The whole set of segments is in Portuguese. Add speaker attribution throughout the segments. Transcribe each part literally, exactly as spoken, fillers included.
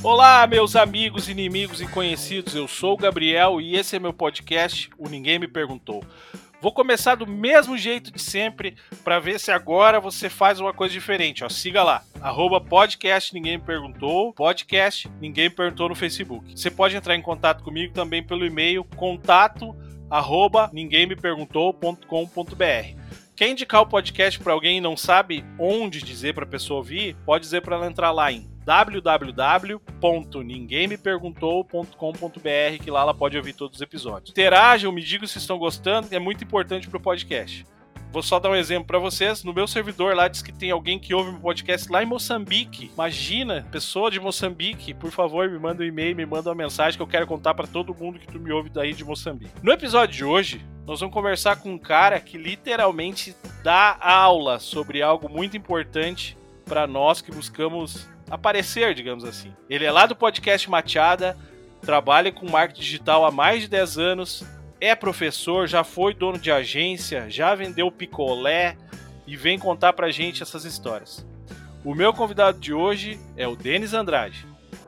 Speaker 1: Olá, meus amigos, inimigos e conhecidos, eu sou o Gabriel e esse é meu podcast, o Ninguém Me Perguntou. Vou começar do mesmo jeito de sempre, para ver se agora você faz uma coisa diferente. Ó, siga lá, arroba podcast Ninguém Me Perguntou, podcast Ninguém Me Perguntou no Facebook. Você pode entrar em contato comigo também pelo e-mail contato arroba ninguém me perguntou ponto com ponto b r. Quer indicar o podcast para alguém e não sabe onde dizer para a pessoa ouvir, pode dizer para ela entrar lá em w w w ponto ninguém me perguntou ponto com ponto b r, que lá ela pode ouvir todos os episódios. Interajam, me digam se estão gostando, é muito importante pro podcast. Vou só dar um exemplo para vocês. No meu servidor lá diz que tem alguém que ouve meu podcast lá em Moçambique. Imagina, pessoa de Moçambique, por favor, me manda um e-mail, me manda uma mensagem que eu quero contar para todo mundo que tu me ouve daí de Moçambique. No episódio de hoje, nós vamos conversar com um cara que literalmente dá aula sobre algo muito importante para nós que buscamos aparecer, digamos assim. Ele é lá do podcast Machada, trabalha com marketing digital há mais de dez anos, é professor, já foi dono de agência, já vendeu picolé e vem contar pra gente essas histórias. O meu convidado de hoje é o Denis Andrade.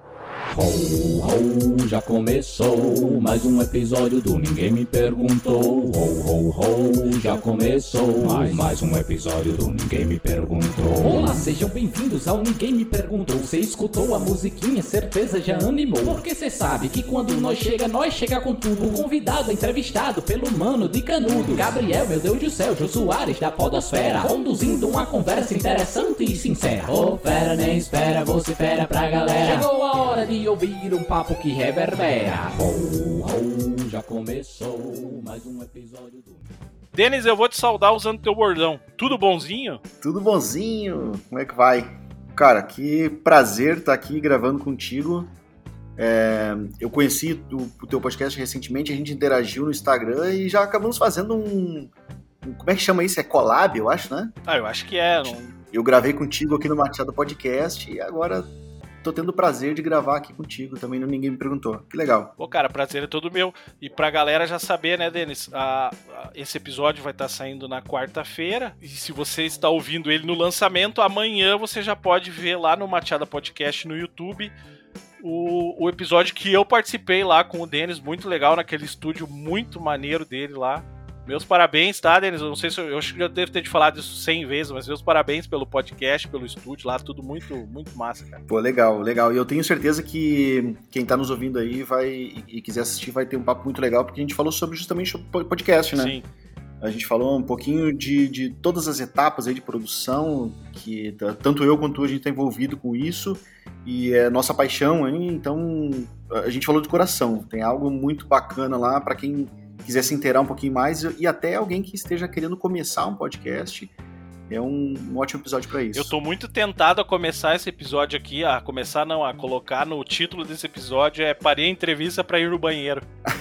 Speaker 2: Ho, ho, já começou mais um episódio do Ninguém Me Perguntou. Ho, ho, ho, já começou mais, mais um episódio do Ninguém Me Perguntou. Olá, sejam bem-vindos ao Ninguém Me Perguntou. Você escutou a musiquinha, certeza já animou. Porque cê sabe que quando nós chega, nós chega com tudo. O convidado é entrevistado pelo mano de Canudo, Gabriel, meu Deus do céu, Jô Soares da podosfera, conduzindo uma conversa interessante e sincera. Ô, fera, nem espera, você fera pra galera. Chegou a hora de ouvir um papo que reverbera. Ho, ho, já começou mais um episódio do...
Speaker 1: Denis, eu vou te saudar usando teu bordão. Tudo bonzinho?
Speaker 3: Tudo bonzinho. Como é que vai? Cara, que prazer estar aqui gravando contigo. É, eu conheci o, o teu podcast recentemente, a gente interagiu no Instagram e já acabamos fazendo um... um como é que chama isso? É collab, eu acho, né?
Speaker 1: Ah, eu acho que é. Não...
Speaker 3: Eu gravei contigo aqui no Machado Podcast e agora... tô tendo o prazer de gravar aqui contigo também, no Ninguém Me Perguntou. Que legal.
Speaker 1: Pô, cara, prazer é todo meu. E pra galera já saber, né, Denis, a, a, esse episódio vai estar saindo na quarta-feira. E se você está ouvindo ele no lançamento, amanhã você já pode ver lá no Machada Podcast no YouTube o, o episódio que eu participei lá com o Denis. Muito legal, naquele estúdio muito maneiro dele lá. Meus parabéns, tá, Denis? Eu não sei se eu, eu acho que já devo ter te falado isso cem vezes, mas meus parabéns pelo podcast, pelo estúdio lá, tudo muito, muito massa, cara.
Speaker 3: Pô, legal, legal. E eu tenho certeza que quem tá nos ouvindo aí vai e, e quiser assistir vai ter um papo muito legal, porque a gente falou sobre justamente sobre podcast, né? Sim. A gente falou um pouquinho de, de todas as etapas aí de produção, que tanto eu quanto tu a gente tá envolvido com isso, e é nossa paixão aí, então a gente falou de coração. Tem algo muito bacana lá para quem quiser se inteirar um pouquinho mais e até alguém que esteja querendo começar um podcast, é um, um ótimo episódio para isso.
Speaker 1: Eu tô muito tentado a começar esse episódio aqui, a começar não, a colocar no título desse episódio é parei a entrevista para ir no banheiro.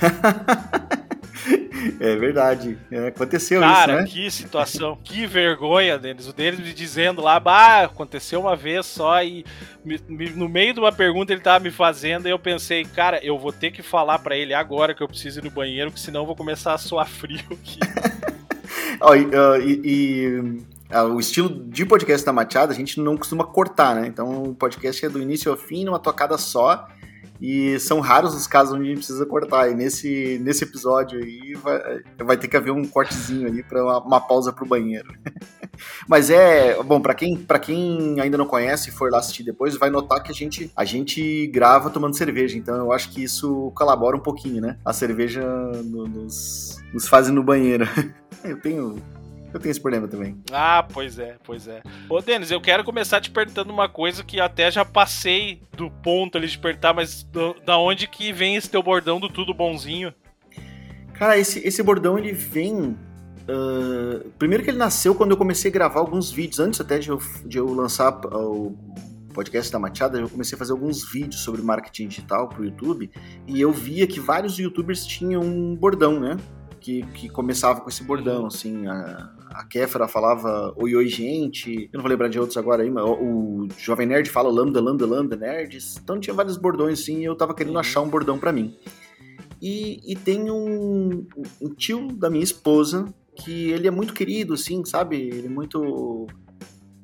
Speaker 3: É verdade, é, aconteceu
Speaker 1: Cara,
Speaker 3: isso, né?
Speaker 1: Cara, que situação, que vergonha, Denis. O Denis me dizendo lá, bah, aconteceu uma vez só e me, me, no meio de uma pergunta ele tava me fazendo e eu pensei, cara, eu vou ter que falar pra ele agora que eu preciso ir no banheiro, porque senão eu vou começar a suar frio aqui.
Speaker 3: oh, e, uh, e, e uh, o estilo de podcast da Machada a gente não costuma cortar, né? Então o podcast é do início ao fim, numa tocada só. E são raros os casos onde a gente precisa cortar. E nesse, nesse episódio aí vai, vai ter que haver um cortezinho ali para uma, uma pausa pro banheiro. Mas é, bom, para quem, pra quem ainda não conhece e for lá assistir depois, vai notar que a gente, a gente grava tomando cerveja. Então eu acho que isso colabora um pouquinho, né? A cerveja no, nos, nos faz ir no banheiro. Eu tenho... Eu tenho esse problema também.
Speaker 1: Ah, pois é, pois é. Ô, Denis, eu quero começar te perguntando uma coisa que até já passei do ponto ali de perguntar, mas do, da onde que vem esse teu bordão do tudo bonzinho?
Speaker 3: Cara, esse, esse bordão, ele vem... Uh, primeiro que ele nasceu quando eu comecei a gravar alguns vídeos, antes até de eu, de eu lançar o podcast da Machada, eu comecei a fazer alguns vídeos sobre marketing digital pro YouTube, e eu via que vários youtubers tinham um bordão, né? Que, que começava com esse bordão, assim, a, a Kéfera falava oi, oi, gente, eu não vou lembrar de outros agora aí, mas o, o Jovem Nerd fala lambda, lambda, lambda, nerds, então tinha vários bordões, assim, e eu tava querendo achar um bordão pra mim. E, e tem um, um tio da minha esposa, que ele é muito querido, assim, sabe, ele é muito...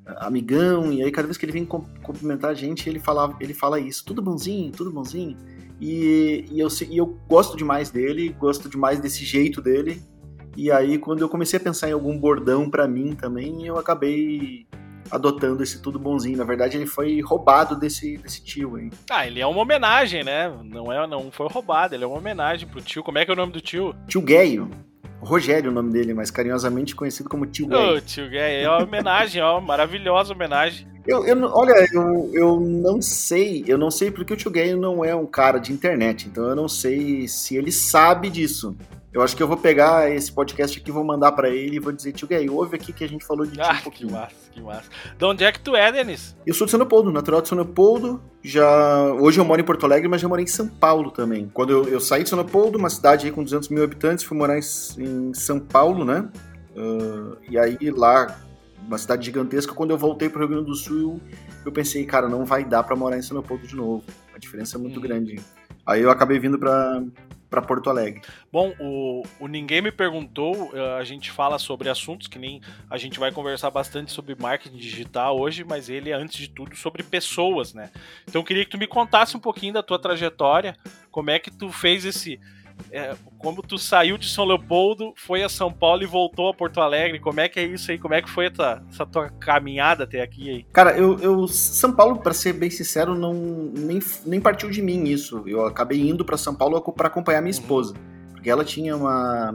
Speaker 3: amigão, e aí cada vez que ele vem cumprimentar a gente, ele, falava, ele fala isso, tudo bonzinho, tudo bonzinho, e, e, eu, e eu gosto demais dele, gosto demais desse jeito dele, e aí quando eu comecei a pensar em algum bordão pra mim também, eu acabei adotando esse tudo bonzinho. Na verdade, ele foi roubado desse, desse tio aí.
Speaker 1: Ah, ele é uma homenagem, né? Não, é, não foi roubado, ele é uma homenagem pro tio. Como é que é o nome do tio?
Speaker 3: Tio Gueio. Rogério, o nome dele, mas carinhosamente conhecido como Tio Gueio.
Speaker 1: Ô, Tio Gueio, é uma homenagem, ó, maravilhosa homenagem.
Speaker 3: Eu, eu, olha, eu, eu não sei, eu não sei porque o Tio Gueio não é um cara de internet, então eu não sei se ele sabe disso. Eu acho que eu vou pegar esse podcast aqui, vou mandar pra ele e vou dizer, Tio Gueio, ouve aqui que a gente falou de ti
Speaker 1: ah,
Speaker 3: um pouquinho.
Speaker 1: Que massa, que massa. De onde é que tu é, Denis?
Speaker 3: Eu sou de São Leopoldo, natural de São Leopoldo. Já, hoje eu moro em Porto Alegre, mas já morei em São Paulo também. Quando eu, eu saí de São Leopoldo, uma cidade aí com duzentos mil habitantes, fui morar em, em São Paulo, né? Uh, e aí lá, uma cidade gigantesca, quando eu voltei pro Rio Grande do Sul, eu pensei, cara, não vai dar pra morar em São Leopoldo de novo. A diferença é muito hum. grande. Aí eu acabei vindo pra... para Porto Alegre.
Speaker 1: Bom, o, o Ninguém Me Perguntou, a gente fala sobre assuntos que nem a gente vai conversar bastante sobre marketing digital hoje, mas ele é, antes de tudo, sobre pessoas, né? Então eu queria que tu me contasse um pouquinho da tua trajetória, como é que tu fez esse... É, como tu saiu de São Leopoldo, foi a São Paulo e voltou a Porto Alegre, como é que é isso aí? Como é que foi essa, essa tua caminhada até aqui aí?
Speaker 3: Cara, eu, eu São Paulo, pra ser bem sincero, não, nem, nem partiu de mim isso. Eu acabei indo pra São Paulo pra acompanhar minha esposa, uhum. porque ela tinha uma,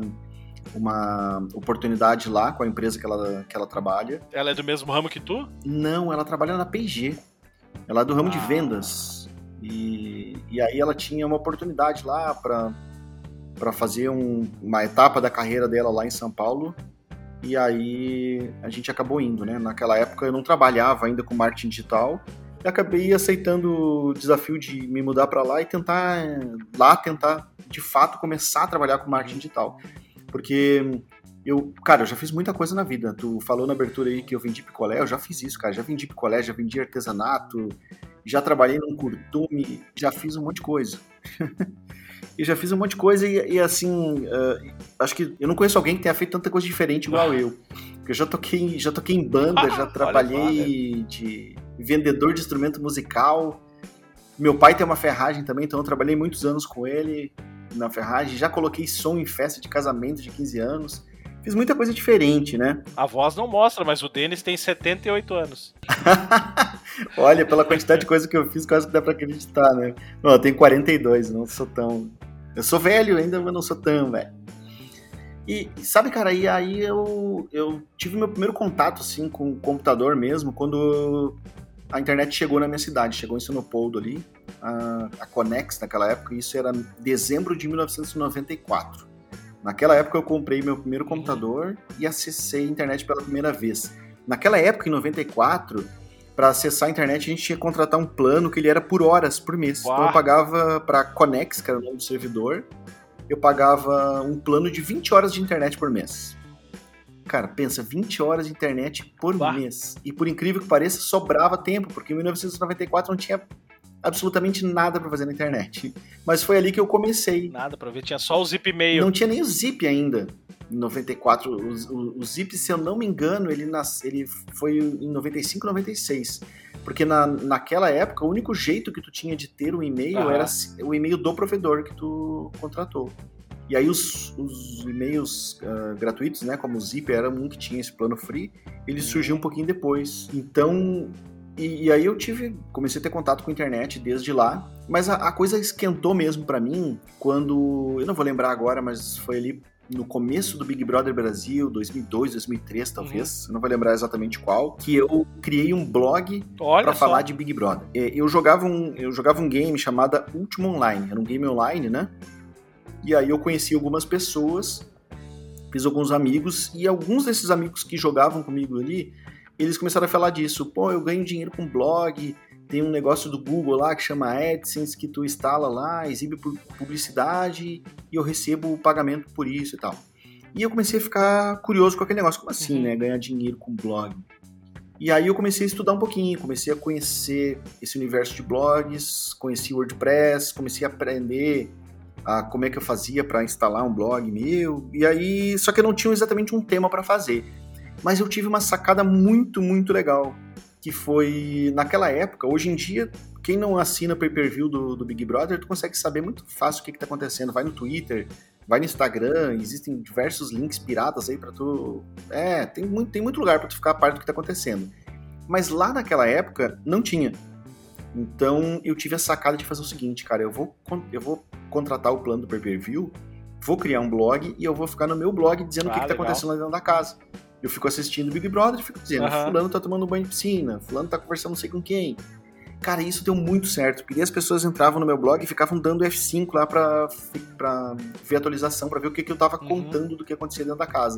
Speaker 3: uma oportunidade lá com a empresa que ela, que ela trabalha.
Speaker 1: Ela é do mesmo ramo que tu?
Speaker 3: Não, ela trabalha na P e G. Ela é do ramo
Speaker 1: ah.
Speaker 3: de vendas. E, e aí ela tinha uma oportunidade lá pra... para fazer um, uma etapa da carreira dela lá em São Paulo, e aí a gente acabou indo, né? Naquela época eu não trabalhava ainda com marketing digital, e acabei aceitando o desafio de me mudar para lá e tentar, lá tentar, de fato, começar a trabalhar com marketing digital. Porque eu, cara, eu já fiz muita coisa na vida. Tu falou na abertura aí que eu vendi picolé, eu já fiz isso, cara. Já vendi picolé, já vendi artesanato, já trabalhei num curtume, já fiz um monte de coisa. Eu já fiz um monte de coisa e, e assim, uh, acho que eu não conheço alguém que tenha feito tanta coisa diferente igual ah. eu. Porque eu já toquei, já toquei em banda, ah, já trabalhei só, de vendedor de instrumento musical. Meu pai tem uma ferragem também, então eu trabalhei muitos anos com ele na ferragem. Já coloquei som em festa de casamento de quinze anos. Fiz muita coisa diferente, né?
Speaker 1: A voz não mostra, mas o Denis tem setenta e oito anos.
Speaker 3: Olha, pela quantidade de coisa que eu fiz, quase que dá pra acreditar, né? Não, eu tenho quarenta e dois, não sou tão... Eu sou velho ainda, mas não sou tão velho. E sabe, cara, e aí eu, eu tive meu primeiro contato, assim, com o computador mesmo, quando a internet chegou na minha cidade, chegou em São Leopoldo ali, a, a Connex naquela época, isso era dezembro de mil novecentos e noventa e quatro. Naquela época eu comprei meu primeiro computador e acessei a internet pela primeira vez. Naquela época, em noventa e quatro, para acessar a internet a gente tinha que contratar um plano que ele era por horas, por mês. Uau. Então eu pagava para Connex, que era o nome do servidor, eu pagava um plano de vinte horas de internet por mês. Cara, pensa, vinte horas de internet por Uau. mês. E por incrível que pareça, sobrava tempo, porque em mil novecentos e noventa e quatro não tinha absolutamente nada pra fazer na internet. Mas foi ali que eu comecei.
Speaker 1: Nada pra ver, tinha só o Zip Mail.
Speaker 3: Não tinha nem o Zip ainda. Em noventa e quatro, o, o, o Zip, se eu não me engano, ele, nas, ele foi em noventa e cinco, noventa e seis. Porque na, naquela época, o único jeito que tu tinha de ter um e-mail ah. era o e-mail do provedor que tu contratou. E aí os, os e-mails uh, gratuitos, né, como o Zip, era um que tinha esse plano free, ele hum. surgiu um pouquinho depois. Então... E, e aí eu tive, comecei a ter contato com a internet desde lá, mas a, a coisa esquentou mesmo pra mim quando, eu não vou lembrar agora, mas foi ali no começo do Big Brother Brasil, dois mil e dois, dois mil e três talvez, uhum. eu não vou lembrar exatamente qual, que eu criei um blog Olha pra só. falar de Big Brother. Eu jogava, um, eu jogava um game chamado Ultima Online, era um game online, né? E aí eu conheci algumas pessoas, fiz alguns amigos, e alguns desses amigos que jogavam comigo ali, eles começaram a falar disso. Pô, eu ganho dinheiro com blog, tem um negócio do Google lá que chama AdSense, que tu instala lá, exibe publicidade e eu recebo o pagamento por isso e tal. E eu comecei a ficar curioso com aquele negócio. Como assim, uhum. né? Ganhar dinheiro com blog? E aí eu comecei a estudar um pouquinho, comecei a conhecer esse universo de blogs, conheci o WordPress, comecei a aprender a como é que eu fazia para instalar um blog meu. E aí, só que eu não tinha exatamente um tema para fazer. Mas eu tive uma sacada muito, muito legal, que foi naquela época. Hoje em dia, quem não assina o pay-per-view do, do Big Brother, tu consegue saber muito fácil o que, que tá acontecendo. Vai no Twitter, vai no Instagram, existem diversos links piratas aí pra tu... É, tem muito, tem muito lugar pra tu ficar a par do que tá acontecendo. Mas lá naquela época, não tinha. Então, eu tive a sacada de fazer o seguinte, cara, eu vou, eu vou contratar o plano do pay-per-view, vou criar um blog e eu vou ficar no meu blog dizendo ah, o que, que tá acontecendo lá dentro da casa. Eu fico assistindo o Big Brother e fico dizendo, uhum. fulano tá tomando banho de piscina, fulano tá conversando não sei com quem. Cara, isso deu muito certo, porque as pessoas entravam no meu blog e ficavam dando F cinco lá pra, pra ver a atualização, pra ver o que, que eu tava uhum. contando do que acontecia dentro da casa.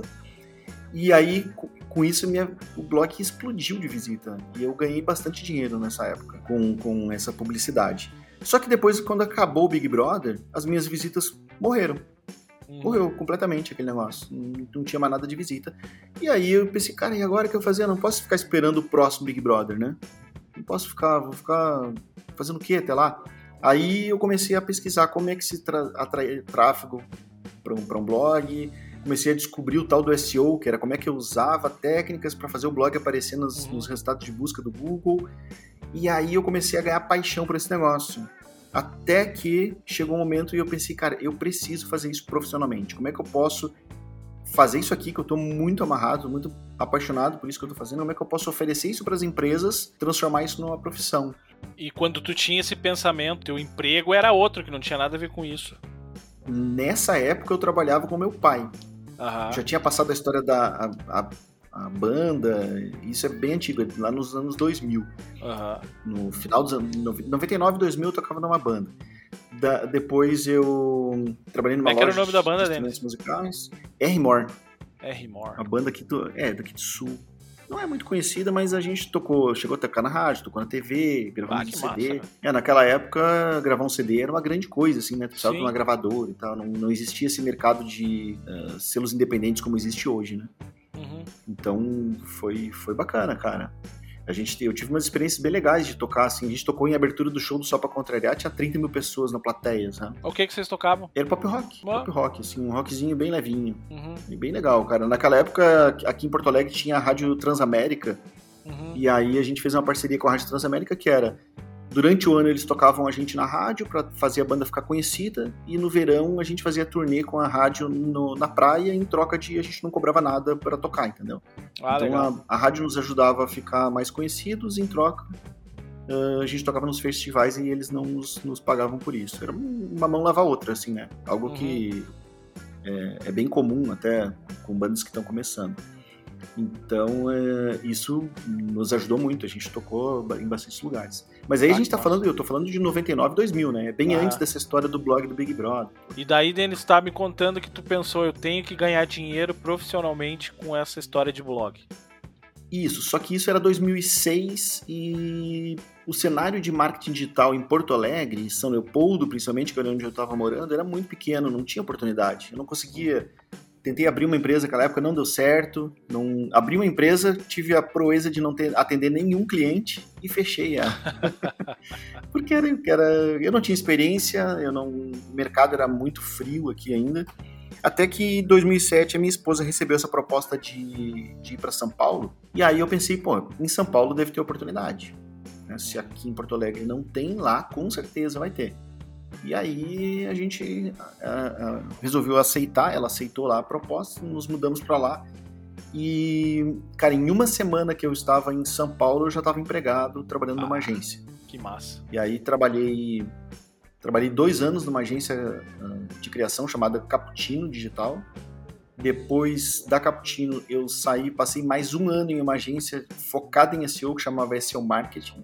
Speaker 3: E aí, com isso, minha, o blog explodiu de visita. E eu ganhei bastante dinheiro nessa época, com, com essa publicidade. Só que depois, quando acabou o Big Brother, as minhas visitas morreram. Uhum. Morreu completamente aquele negócio. Não, não tinha mais nada de visita. E aí eu pensei, cara, e agora o que eu fazia? Eu não posso ficar esperando o próximo Big Brother, né? Não posso ficar, vou ficar fazendo o quê até lá? Aí eu comecei a pesquisar como é que se tra- atrai tráfego para um, para um blog. Comecei a descobrir o tal do S E O, que era como é que eu usava técnicas para fazer o blog aparecer nos, uhum. nos resultados de busca do Google. E aí eu comecei a ganhar paixão por esse negócio. Até que chegou um momento e eu pensei, cara, eu preciso fazer isso profissionalmente. Como é que eu posso fazer isso aqui, que eu tô muito amarrado, muito apaixonado por isso que eu tô fazendo? Como é que eu posso oferecer isso para as empresas, transformar isso numa profissão?
Speaker 1: E quando tu tinha esse pensamento, teu emprego era outro, que não tinha nada a ver com isso.
Speaker 3: Nessa época eu trabalhava com meu pai.
Speaker 1: Uhum.
Speaker 3: Já tinha passado a história da a, a, a banda, isso é bem antigo, lá nos anos dois mil.
Speaker 1: Uhum.
Speaker 3: No final dos anos noventa e nove, dois mil eu tocava numa banda. Da, depois eu trabalhei numa
Speaker 1: loja
Speaker 3: era o
Speaker 1: nome da banda,
Speaker 3: de instrumentos musicais. R-More.
Speaker 1: R-More.
Speaker 3: A banda aqui do, é, daqui do Sul. Não é muito conhecida, mas a gente tocou, chegou a tocar na rádio, tocou na T V, gravamos ah, um C D. Massa, é, naquela época, gravar um C D era uma grande coisa, assim, né? Tu precisava de uma gravadora e tal. Não, não existia esse mercado de uh, selos independentes como existe hoje, né?
Speaker 1: Uhum.
Speaker 3: Então, foi, foi bacana, cara. A gente, eu tive umas experiências bem legais de tocar, assim. A gente tocou em abertura do show do Só Pra Contrariar, tinha trinta mil pessoas na plateia, sabe?
Speaker 1: O que que vocês tocavam?
Speaker 3: Era pop rock, ah. pop rock, assim, um rockzinho bem levinho.
Speaker 1: Uhum.
Speaker 3: E bem legal, cara. Naquela época, aqui em Porto Alegre, tinha a Rádio Transamérica, uhum. e aí a gente fez uma parceria com a Rádio Transamérica, que era, durante o ano eles tocavam a gente na rádio pra fazer a banda ficar conhecida, e no verão a gente fazia turnê com a rádio no, na praia, em troca de a gente não cobrava nada pra tocar, entendeu?
Speaker 1: Ah,
Speaker 3: então
Speaker 1: legal.
Speaker 3: A, a rádio nos ajudava a ficar mais conhecidos, em troca uh, a gente tocava nos festivais e eles não nos, nos pagavam por isso. Era uma mão lava a outra, assim, né? Algo uhum. que é, é bem comum até com bandas que estão começando. Então, é, isso nos ajudou muito, a gente tocou em bastantes lugares. Mas aí ah, a gente tá nossa. falando, eu tô falando de noventa e nove, dois mil, né? Bem ah. antes dessa história do blog do Big Brother.
Speaker 1: E daí, Denis, tá me contando que tu pensou, eu tenho que ganhar dinheiro profissionalmente com essa história de blog.
Speaker 3: Isso, só que isso era dois mil e seis e o cenário de marketing digital em Porto Alegre, São Leopoldo, principalmente, que era onde eu tava morando, era muito pequeno, não tinha oportunidade. Eu não conseguia... Tentei abrir uma empresa naquela época, não deu certo. Não... Abri uma empresa, tive a proeza de não ter, atender nenhum cliente e fechei ela. Porque era, era, eu não tinha experiência, eu não, o mercado era muito frio aqui ainda. Até que em dois mil e sete a minha esposa recebeu essa proposta de, de ir para São Paulo. E aí eu pensei, pô, em São Paulo deve ter oportunidade. Né? Se aqui em Porto Alegre não tem, lá com certeza vai ter. E aí a gente uh, uh, resolveu aceitar, ela aceitou lá a proposta, nos mudamos para lá. E, cara, em uma semana que eu estava em São Paulo, eu já estava empregado, trabalhando ah, numa agência.
Speaker 1: Que massa.
Speaker 3: E aí trabalhei, trabalhei dois anos numa agência uh, de criação chamada Cappuccino Digital. Depois da Cappuccino eu saí, passei mais um ano em uma agência focada em S E O, que chamava S E O Marketing.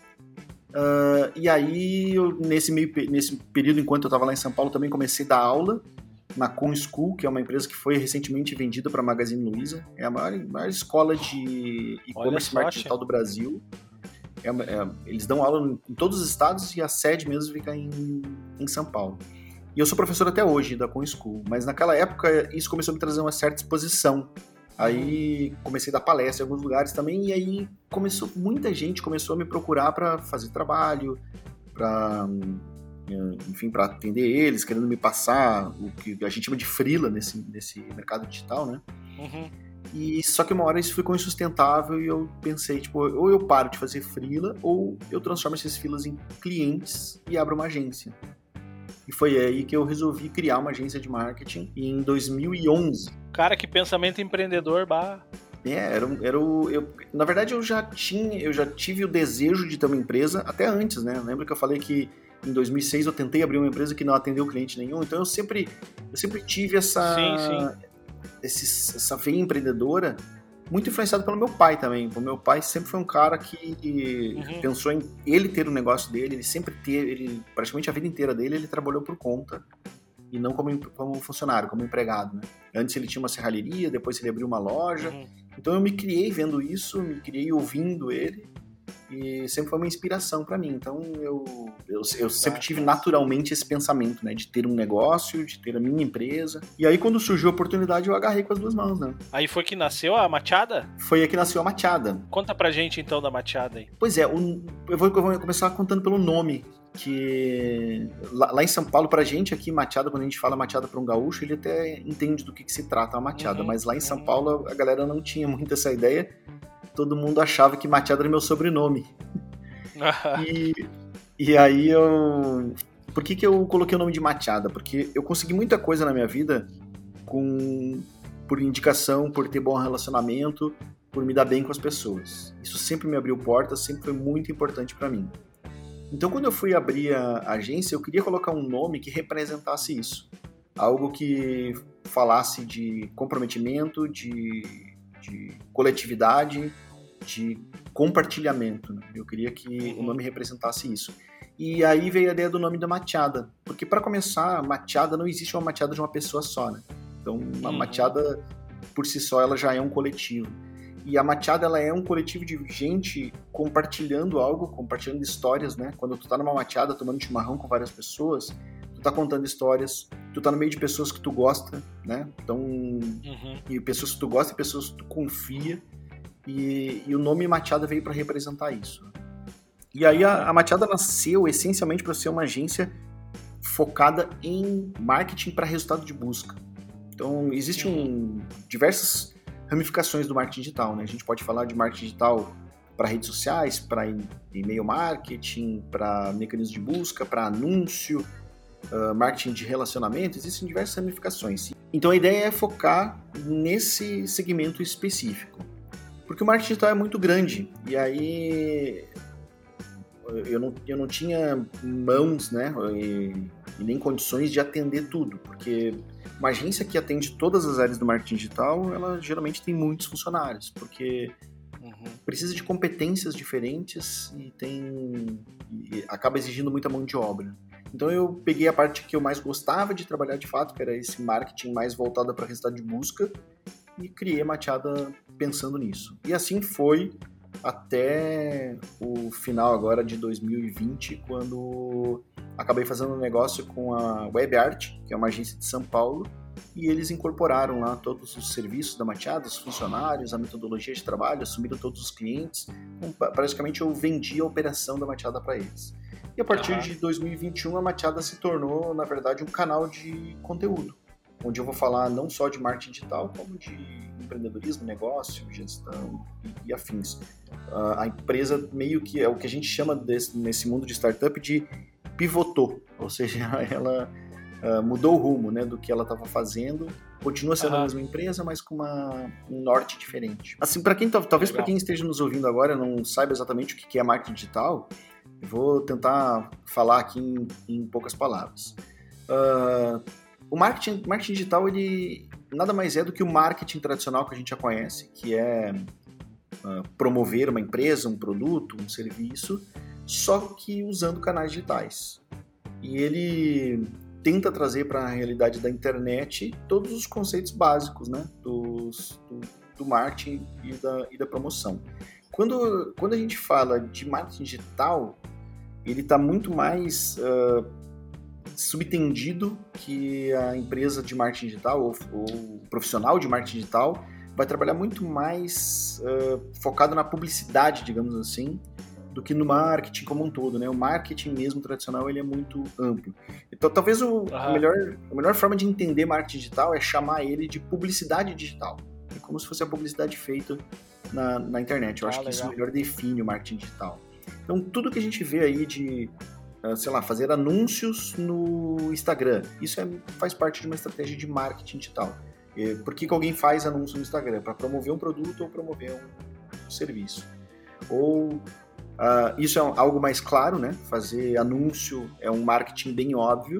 Speaker 3: Uh, e aí, eu, nesse, meio, nesse período, enquanto eu estava lá em São Paulo, também comecei a dar aula na Com School, que é uma empresa que foi recentemente vendida para a Magazine Luiza. É a maior, maior escola de e-commerce marketing digital do Brasil. É, é, eles dão aula em todos os estados e a sede mesmo fica em, em São Paulo. E eu sou professor até hoje da Com School, mas naquela época isso começou a me trazer uma certa exposição. Aí comecei a dar palestra em alguns lugares também, e aí começou, muita gente começou a me procurar para fazer trabalho, para, enfim, para atender eles, querendo me passar o que a gente chama de freela nesse, nesse mercado digital, né?
Speaker 1: Uhum.
Speaker 3: E só que uma hora isso ficou insustentável e eu pensei, tipo, ou eu paro de fazer freela, ou eu transformo esses freelas em clientes e abro uma agência. E foi aí que eu resolvi criar uma agência de marketing em dois mil e onze.
Speaker 1: Cara, que pensamento empreendedor, bah.
Speaker 3: É, era, era o... Eu, na verdade, eu já tinha, eu já tive o desejo de ter uma empresa até antes, né? Lembra que eu falei que em dois mil e seis eu tentei abrir uma empresa que não atendeu cliente nenhum? Então eu sempre, eu sempre tive essa...
Speaker 1: Sim, sim.
Speaker 3: Esse, essa veia empreendedora, muito influenciado pelo meu pai também. O meu pai sempre foi um cara que uhum. pensou em ele ter um negócio dele, ele sempre teve, ele, praticamente a vida inteira dele, ele trabalhou por conta, e não como, como funcionário, como empregado, né? Antes ele tinha uma serralheria, depois ele abriu uma loja, uhum. então eu me criei vendo isso, me criei ouvindo ele, e sempre foi uma inspiração para mim. Então eu, eu, eu sempre tive naturalmente esse pensamento, né, de ter um negócio, de ter a minha empresa. E aí quando surgiu a oportunidade eu agarrei com as duas mãos, né?
Speaker 1: Aí foi que nasceu a Machada?
Speaker 3: Foi aí que nasceu a Machada.
Speaker 1: Conta pra gente então da Machada aí.
Speaker 3: Pois é, um, eu, vou, eu vou começar contando pelo nome. Que lá, lá em São Paulo, pra gente aqui, Machada, quando a gente fala Machada pra um gaúcho, ele até entende do que, que se trata a Machada. Uhum, mas lá em São uhum. Paulo a galera não tinha muito essa ideia. Todo mundo achava que Machada era meu sobrenome. e, e aí eu... Por que que eu coloquei o nome de Machada? Porque eu consegui muita coisa na minha vida com... por indicação, por ter bom relacionamento, por me dar bem com as pessoas. Isso sempre me abriu portas, sempre foi muito importante pra mim. Então quando eu fui abrir a agência, eu queria colocar um nome que representasse isso. Algo que falasse de comprometimento, de... de coletividade, de compartilhamento, né? Eu queria que o nome representasse isso. E aí veio a ideia do nome da Machada, porque para começar, a Machada não existe uma Machada de uma pessoa só, né? Então, uma uhum. Machada, por si só, ela já é um coletivo. E a Machada, ela é um coletivo de gente compartilhando algo, compartilhando histórias, né? Quando tu tá numa Machada, tomando chimarrão com várias pessoas, tu tá contando histórias, tu tá no meio de pessoas que tu gosta, né? Então, uhum. e pessoas que tu gosta e pessoas que tu confia, e, e o nome Machada veio para representar isso. E aí a, a Machada nasceu essencialmente para ser uma agência focada em marketing para resultado de busca. Então, existem um, diversas ramificações do marketing digital, né? A gente pode falar de marketing digital para redes sociais, para e-mail marketing, para mecanismos de busca, para anúncio, Uh, marketing de relacionamento, existem diversas ramificações. Então a ideia é focar nesse segmento específico. Porque o marketing digital é muito grande, e aí eu não, eu não tinha mãos, né, e, e nem condições de atender tudo, porque uma agência que atende todas as áreas do marketing digital, ela geralmente tem muitos funcionários, porque uhum. precisa de competências diferentes e, tem, e acaba exigindo muita mão de obra. Então eu peguei a parte que eu mais gostava de trabalhar de fato, que era esse marketing mais voltado para resultado de busca, e criei a Machada pensando nisso. E assim foi até o final agora de dois mil e vinte, quando acabei fazendo um negócio com a WebArt, que é uma agência de São Paulo, e eles incorporaram lá todos os serviços da Machada, os funcionários, a metodologia de trabalho, assumiram todos os clientes. Então, praticamente eu vendi a operação da Machada para eles. E a partir uhum. de dois mil e vinte e um, a Machada se tornou, na verdade, um canal de conteúdo, onde eu vou falar não só de marketing digital, como de empreendedorismo, negócio, gestão e, e afins. Uh, a empresa meio que é o que a gente chama desse, nesse mundo de startup de pivotou, ou seja, ela uh, mudou o rumo, né, do que ela estava fazendo, continua sendo uhum. a mesma empresa, mas com uma, um norte diferente. Assim, para quem talvez para quem esteja nos ouvindo agora não saiba exatamente o que é marketing digital, eu vou tentar falar aqui em, em poucas palavras. Uh, o marketing, marketing digital, ele nada mais é do que o marketing tradicional que a gente já conhece, que é uh, promover uma empresa, um produto, um serviço, só que usando canais digitais. E ele tenta trazer para a realidade da internet todos os conceitos básicos, né, dos, do, do marketing e da, e da promoção. Quando, quando a gente fala de marketing digital, ele está muito mais uh, subtendido que a empresa de marketing digital ou, ou o profissional de marketing digital vai trabalhar muito mais uh, focado na publicidade, digamos assim, do que no marketing como um todo, né? O marketing mesmo tradicional, ele é muito amplo. Então, talvez o, uhum. a, melhor, a melhor forma de entender marketing digital é chamar ele de publicidade digital. É como se fosse a publicidade feita na, na internet. Eu
Speaker 1: Ah,
Speaker 3: acho que
Speaker 1: legal.
Speaker 3: isso melhor define o marketing digital. Então, tudo que a gente vê aí de, uh, sei lá, fazer anúncios no Instagram, isso é, faz parte de uma estratégia de marketing digital. E por que, que alguém faz anúncio no Instagram? Para promover um produto ou promover um, um serviço. Ou uh, isso é algo mais claro, né? Fazer anúncio é um marketing bem óbvio,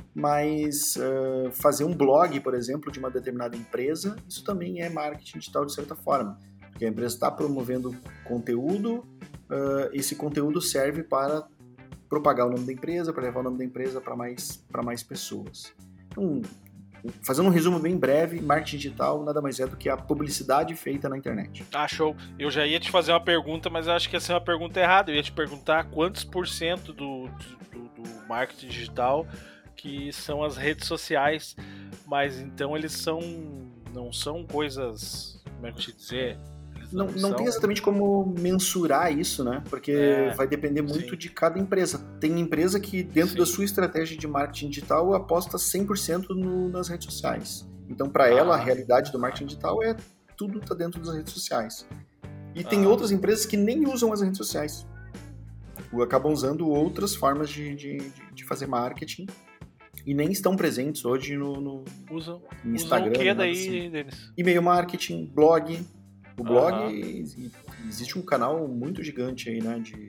Speaker 3: mas uh, fazer um blog, por exemplo, de uma determinada empresa, isso também é marketing digital de certa forma, porque a empresa está promovendo conteúdo, uh, esse conteúdo serve para propagar o nome da empresa, para levar o nome da empresa para mais, para mais pessoas. Então, fazendo um resumo bem breve, marketing digital nada mais é do que a publicidade feita na internet.
Speaker 1: Ah, show. Eu já ia te fazer uma pergunta, mas eu acho que ia ser uma pergunta errada. Eu ia te perguntar quantos por cento do, do, do marketing digital que são as redes sociais, mas então eles são, não são coisas, como é que eu te dizer? Eles
Speaker 3: Não,
Speaker 1: não,
Speaker 3: não
Speaker 1: são...
Speaker 3: tem exatamente como mensurar isso, né? Porque
Speaker 1: É,
Speaker 3: vai depender muito
Speaker 1: sim.
Speaker 3: de cada empresa. Tem empresa que, dentro
Speaker 1: Sim.
Speaker 3: da sua estratégia de marketing digital, aposta cem por cento no, nas redes sociais. Então, para ela,
Speaker 1: Ah.
Speaker 3: a realidade do marketing digital é tudo está dentro das redes sociais. E tem
Speaker 1: Ah.
Speaker 3: outras empresas que nem usam as redes sociais. Acabam usando outras formas de, de, de fazer marketing e nem estão presentes hoje no, no
Speaker 1: Usam,
Speaker 3: no
Speaker 1: usam
Speaker 3: Instagram.
Speaker 1: o que
Speaker 3: nada
Speaker 1: daí,
Speaker 3: assim.
Speaker 1: Denis?
Speaker 3: E-mail marketing, blog. O blog,
Speaker 1: Aham.
Speaker 3: e- existe um canal muito gigante aí, né, de,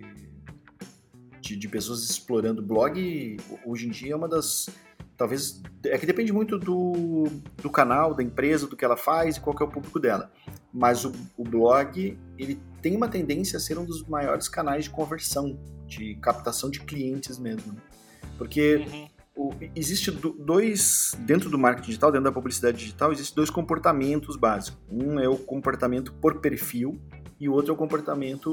Speaker 3: de, de pessoas explorando. Blog, hoje em dia, é uma das... Talvez... É que depende muito do, do canal, da empresa, do que ela faz e qual que é o público dela. Mas o, o blog, ele tem uma tendência a ser um dos maiores canais de conversão, de captação de clientes mesmo. Né? Porque...
Speaker 1: Uhum.
Speaker 3: O, existe do, dois, dentro do marketing digital, dentro da publicidade digital, existem dois comportamentos básicos. Um é o comportamento por perfil e o outro é o comportamento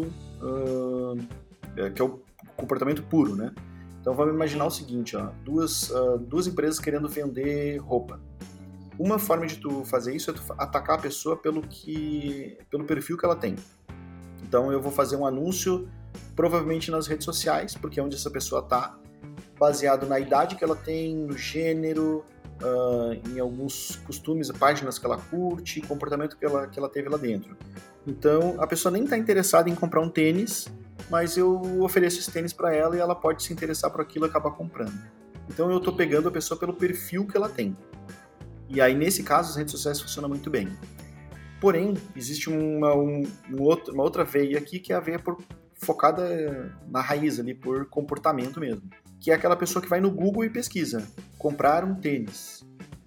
Speaker 3: uh, é, que é o comportamento puro, né? Então vamos imaginar o seguinte, ó, duas, uh, duas empresas querendo vender roupa. Uma forma de tu fazer isso é tu atacar a pessoa pelo, que, pelo perfil que ela tem. Então eu vou fazer um anúncio provavelmente nas redes sociais, porque é onde essa pessoa está, baseado na idade que ela tem, no gênero, uh, em alguns costumes, páginas que ela curte, comportamento que ela, que ela teve lá dentro. Então, a pessoa nem está interessada em comprar um tênis, mas eu ofereço esse tênis para ela e ela pode se interessar por aquilo e acabar comprando. Então, eu estou pegando a pessoa pelo perfil que ela tem. E aí, nesse caso, as redes sociais funcionam muito bem. Porém, existe uma, um, um outro, uma outra veia aqui, que é a veia por, focada na raiz, ali, por comportamento mesmo. Que é aquela pessoa que vai no Google e pesquisa, comprar um tênis.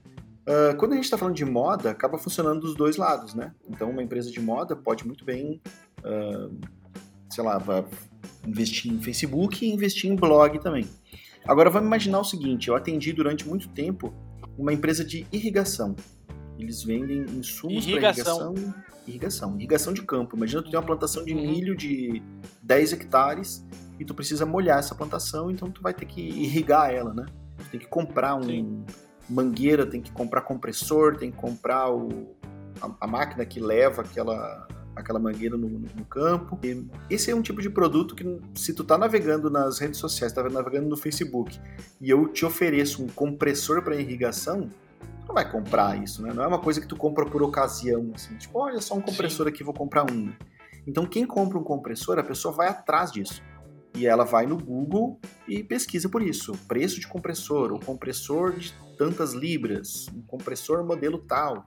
Speaker 3: Uh, quando a gente está falando de moda, acaba funcionando dos dois lados, né? Então, uma empresa de moda pode muito bem, uh, sei lá, investir em Facebook e investir em blog também. Agora, vamos imaginar o seguinte, eu atendi durante muito tempo uma empresa de irrigação. Eles vendem insumos para irrigação. Irrigação. Irrigação de campo. Imagina tu tem uma plantação de milho de dez hectares e tu precisa molhar essa plantação, então tu vai ter que irrigar ela, né? Tu tem que comprar um Sim. mangueira, tem que comprar compressor, tem que comprar o, a, a máquina que leva aquela, aquela mangueira no, no campo. E esse é um tipo de produto que, se tu tá navegando nas redes sociais, tá navegando no Facebook, e eu te ofereço um compressor para irrigação, tu não vai comprar isso, né? Não é uma coisa que tu compra por ocasião, assim, tipo, olha só um compressor Sim. aqui, vou comprar um. Então, quem compra um compressor, a pessoa vai atrás disso. E ela vai no Google e pesquisa por isso. Preço de compressor, o compressor de tantas libras, um compressor modelo tal.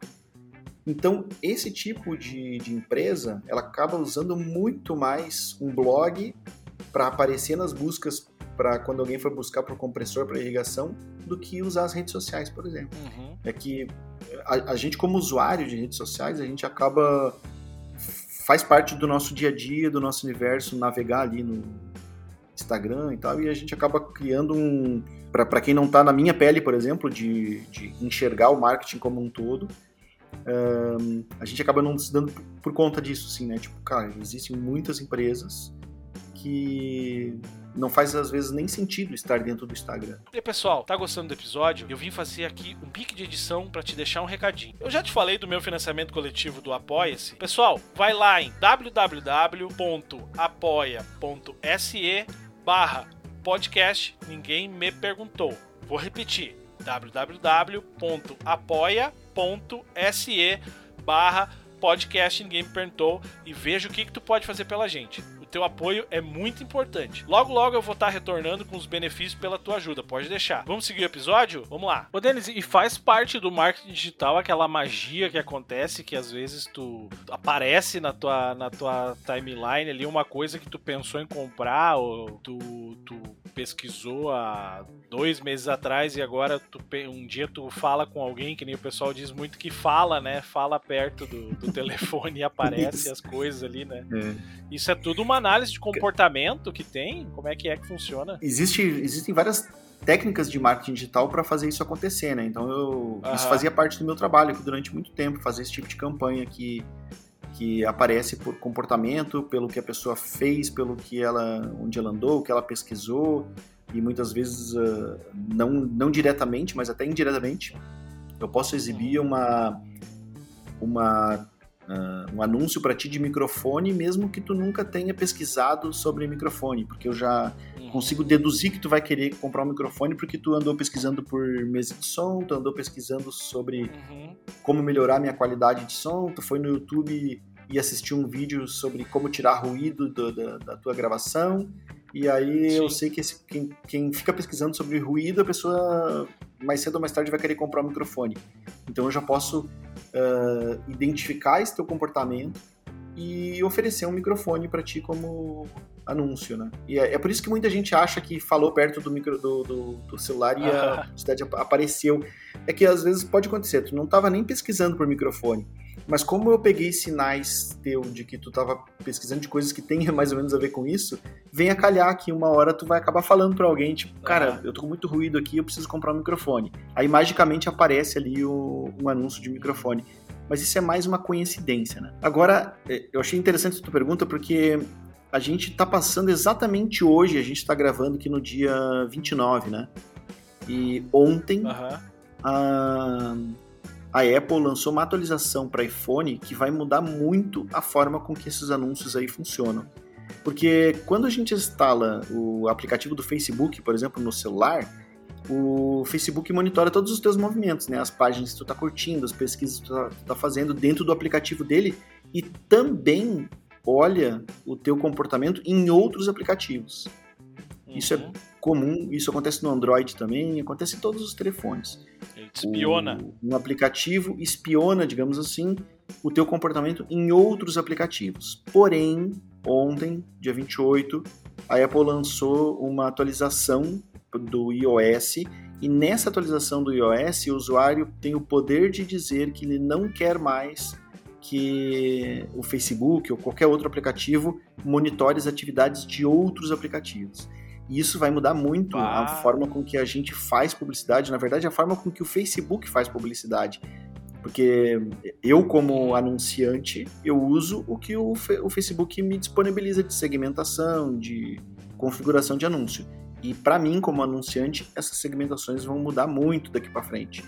Speaker 3: Então, esse tipo de, de empresa, ela acaba usando muito mais um blog para aparecer nas buscas, para quando alguém for buscar por compressor para irrigação, do que usar as redes sociais, por exemplo. Uhum. É que a, a gente, como usuário de redes sociais, a gente acaba... faz parte do nosso dia a dia, do nosso universo, navegar ali no Instagram e tal, e a gente acaba criando um... Para quem não está na minha pele, por exemplo, de, de enxergar o marketing como um todo, um, a gente acaba não se dando por, por conta disso, assim, né? Tipo, cara, existem muitas empresas que não faz, às vezes, nem sentido estar dentro do Instagram.
Speaker 1: E aí, pessoal, tá gostando do episódio? Eu vim fazer aqui um pique de edição para te deixar um recadinho. Eu já te falei do meu financiamento coletivo do Apoia-se. Pessoal, vai lá em w w w ponto apoia ponto s e barra podcast Ninguém Me Perguntou. Vou repetir, w w w ponto apoia ponto s e barra podcast Ninguém Me Perguntou e veja o que, que tu pode fazer pela gente. O teu apoio é muito importante. Logo, logo eu vou estar retornando com os benefícios pela tua ajuda, pode deixar. Vamos seguir o episódio? Vamos lá. Ô, Denis, e faz parte do marketing digital aquela magia que acontece, que às vezes tu aparece na tua, na tua timeline ali uma coisa que tu pensou em comprar, ou tu, tu pesquisou há dois meses atrás e agora tu, um dia tu fala com alguém, que nem o pessoal diz muito que fala, né? Fala perto do, do telefone e aparece as coisas ali, né? É. Isso é tudo uma análise de comportamento que tem? Como é que é que funciona?
Speaker 3: Existe, existem várias técnicas de marketing digital para fazer isso acontecer, né? Então eu, isso fazia parte do meu trabalho aqui durante muito tempo, fazer esse tipo de campanha que, que aparece por comportamento, pelo que a pessoa fez, pelo que ela, onde ela andou, o que ela pesquisou, e muitas vezes uh, não, não diretamente, mas até indiretamente, eu posso exibir uma, uma Uh, um anúncio para ti de microfone, mesmo que tu nunca tenha pesquisado sobre microfone, porque eu já uhum. consigo deduzir que tu vai querer comprar um microfone porque tu andou pesquisando por mesa de som, tu andou pesquisando sobre uhum. como melhorar minha qualidade de som, tu foi no YouTube e assistiu um vídeo sobre como tirar ruído do, da, da tua gravação, e aí Sim. eu sei que esse, quem, quem fica pesquisando sobre ruído, a pessoa mais cedo ou mais tarde vai querer comprar um microfone. Então eu já posso uh, identificar esse teu comportamento e oferecer um microfone para ti como anúncio, né? E é, é por isso que muita gente acha que falou perto do, micro, do, do, do celular e a publicidade apareceu. É que às vezes pode acontecer, tu não estava nem pesquisando por microfone, mas como eu peguei sinais teu de que tu tava pesquisando de coisas que tem mais ou menos a ver com isso, vem a calhar que uma hora tu vai acabar falando pra alguém, tipo, cara, uhum. eu tô com muito ruído aqui, eu preciso comprar um microfone. Aí magicamente aparece ali o, um anúncio de microfone. Mas isso é mais uma coincidência, né? Agora, eu achei interessante essa tua pergunta porque a gente tá passando exatamente hoje, a gente tá gravando aqui no dia vinte e nove, né? E ontem... Uhum. a... A Apple lançou uma atualização para iPhone que vai mudar muito a forma com que esses anúncios aí funcionam. Porque quando a gente instala o aplicativo do Facebook, por exemplo, no celular, o Facebook monitora todos os teus movimentos, né? As páginas que tu tá curtindo, as pesquisas que tu tá, tu tá fazendo dentro do aplicativo dele e também olha o teu comportamento em outros aplicativos. Uhum. Isso é comum, isso acontece no Android também, acontece em todos os telefones.
Speaker 1: Ele te espiona.
Speaker 3: O, um aplicativo espiona, digamos assim, o teu comportamento em outros aplicativos. Porém, ontem, dia vinte e oito, a Apple lançou uma atualização do iOS e nessa atualização do iOS o usuário tem o poder de dizer que ele não quer mais que o Facebook ou qualquer outro aplicativo monitore as atividades de outros aplicativos. E isso vai mudar muito ah. a forma com que a gente faz publicidade, na verdade, a forma com que o Facebook faz publicidade. Porque eu, como anunciante, eu uso o que o, o Facebook me disponibiliza de segmentação, de configuração de anúncio. E para mim, como anunciante, essas segmentações vão mudar muito daqui para frente.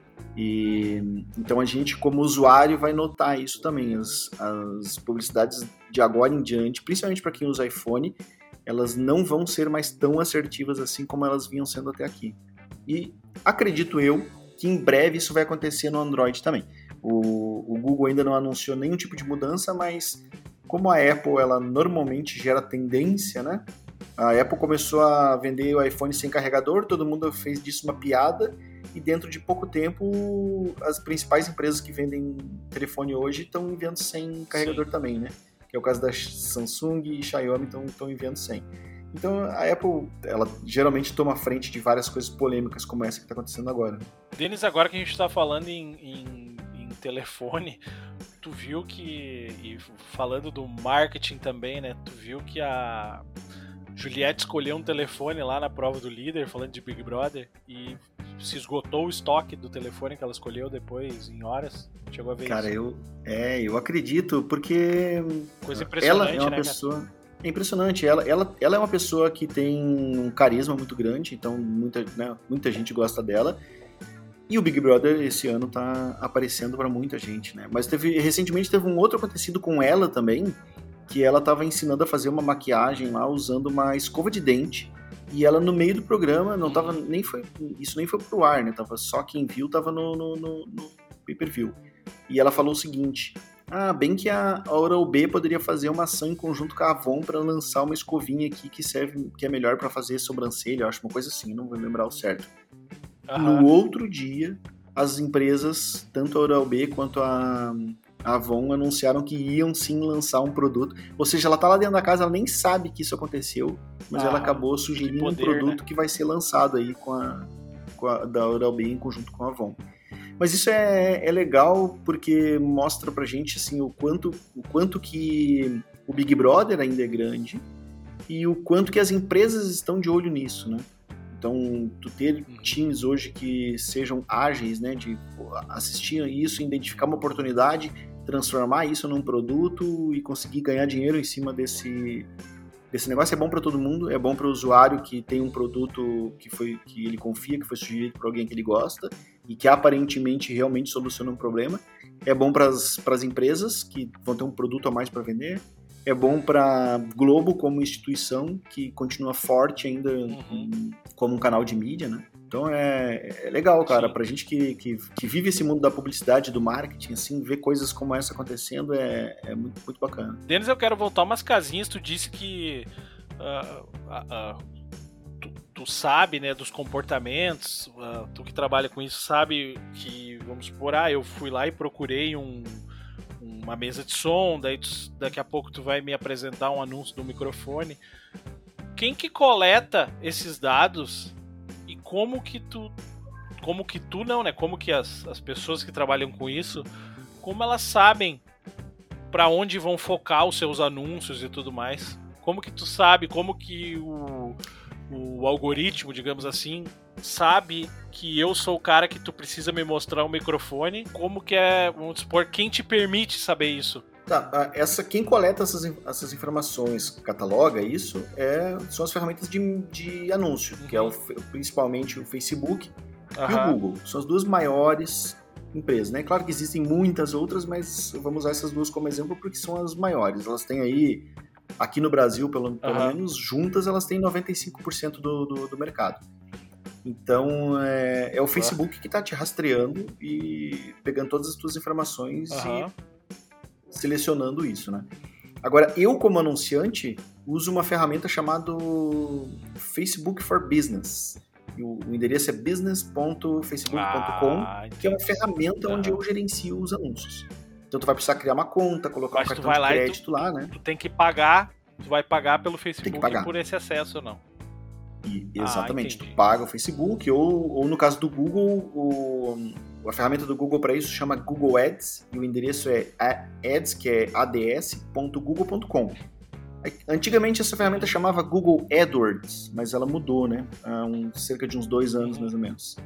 Speaker 3: E então a gente, como usuário, vai notar isso também. As, as publicidades de agora em diante, principalmente para quem usa iPhone, elas não vão ser mais tão assertivas assim como elas vinham sendo até aqui. E acredito eu que em breve isso vai acontecer no Android também. O, o Google ainda não anunciou nenhum tipo de mudança, mas como a Apple ela normalmente gera tendência, né? A Apple começou a vender o iPhone sem carregador, todo mundo fez disso uma piada, e dentro de pouco tempo as principais empresas que vendem telefone hoje estão enviando sem carregador Sim. também, né? Que é o caso da Samsung e Xiaomi estão enviando sem. Então a Apple, ela geralmente toma frente de várias coisas polêmicas como essa que está acontecendo agora.
Speaker 1: Denis, agora que a gente está falando em, em, em telefone, tu viu que, e falando do marketing também, né, tu viu que a Juliette escolheu um telefone lá na prova do líder, falando de Big Brother, e se esgotou o estoque do telefone que ela escolheu depois, em horas. Chegou a ver
Speaker 3: Cara,
Speaker 1: isso?
Speaker 3: eu, é, eu acredito, porque
Speaker 1: Coisa impressionante,
Speaker 3: ela é uma
Speaker 1: né,
Speaker 3: pessoa... Cara? É impressionante, ela, ela, ela é uma pessoa que tem um carisma muito grande, então muita, né, muita gente gosta dela. E o Big Brother esse ano tá aparecendo para muita gente, né? Mas teve, recentemente teve um outro acontecido com ela também, que ela tava ensinando a fazer uma maquiagem lá usando uma escova de dente. E ela no meio do programa, não tava, nem foi, isso nem foi pro ar, né? Tava só quem viu, tava no, no, no, no pay-per-view. E ela falou o seguinte: Ah, bem que a Oral-B poderia fazer uma ação em conjunto com a Avon para lançar uma escovinha aqui que serve, que é melhor para fazer sobrancelha, eu acho uma coisa assim, não vou lembrar o certo. Uhum. No outro dia, as empresas, tanto a Oral-B quanto a a Avon, anunciaram que iam sim lançar um produto. Ou seja, ela tá lá dentro da casa, ela nem sabe que isso aconteceu, mas ah, ela acabou sugerindo poder, um produto, né, que vai ser lançado aí com a, com a da Oral-B em conjunto com a Avon. Mas isso é, é legal porque mostra pra gente assim, o, quanto, o quanto que o Big Brother ainda é grande e o quanto que as empresas estão de olho nisso, né? Então, tu ter times hoje que sejam ágeis, né, de assistir isso, identificar uma oportunidade, transformar isso num produto e conseguir ganhar dinheiro em cima desse, desse negócio é bom para todo mundo, é bom para o usuário que tem um produto que, foi, que ele confia, que foi sugerido por alguém que ele gosta e que aparentemente realmente soluciona um problema, é bom para as empresas que vão ter um produto a mais para vender, é bom para Globo como instituição que continua forte ainda, uhum, como um canal de mídia, né? Então é, é legal, cara. Sim. Pra gente que, que, que vive esse mundo da publicidade, do marketing, assim, ver coisas como essa acontecendo é, é muito, muito bacana.
Speaker 1: Denis, eu quero voltar umas casinhas. Tu disse que uh, uh, uh, tu, tu sabe, né, dos comportamentos, uh, tu que trabalha com isso sabe que, vamos supor, ah, eu fui lá e procurei um uma mesa de som, daí tu, daqui a pouco tu vai me apresentar um anúncio do microfone. Quem que coleta esses dados e como que tu, como que tu não, né? Como que as, as pessoas que trabalham com isso, como elas sabem para onde vão focar os seus anúncios e tudo mais? Como que tu sabe, como que o, o algoritmo, digamos assim, sabe que eu sou o cara que tu precisa me mostrar o microfone? Como que é, vamos supor, quem te permite saber isso?
Speaker 3: Tá, essa, quem coleta essas, essas informações, cataloga isso, é, são as ferramentas de, de anúncio, uhum, que é o, principalmente o Facebook, uhum, e o Google. São as duas maiores empresas, né? Claro que existem muitas outras, mas vamos usar essas duas como exemplo porque são as maiores. Elas têm aí, aqui no Brasil, pelo, pelo uhum, menos, juntas, elas têm noventa e cinco por cento do, do, do mercado. Então, é, é o Facebook que está te rastreando e pegando todas as tuas informações, uhum, e selecionando isso, né? Agora, eu como anunciante, uso uma ferramenta chamada Facebook for Business. E o, o endereço é business ponto facebook ponto com, ah, que é uma ferramenta, uhum, onde eu gerencio os anúncios. Então, tu vai precisar criar uma conta, colocar
Speaker 1: Mas
Speaker 3: um cartão de
Speaker 1: lá
Speaker 3: crédito
Speaker 1: tu,
Speaker 3: lá, né?
Speaker 1: Tu tem que pagar, tu vai pagar pelo Facebook pagar. por esse acesso ou não?
Speaker 3: E, exatamente, ah, tu paga o Facebook ou, ou no caso do Google, o, a ferramenta do Google para isso chama Google Ads e o endereço é ads, que é ads ponto google ponto com. Antigamente essa ferramenta chamava Google AdWords, mas ela mudou, né? Há um, cerca de uns dois anos mais ou menos.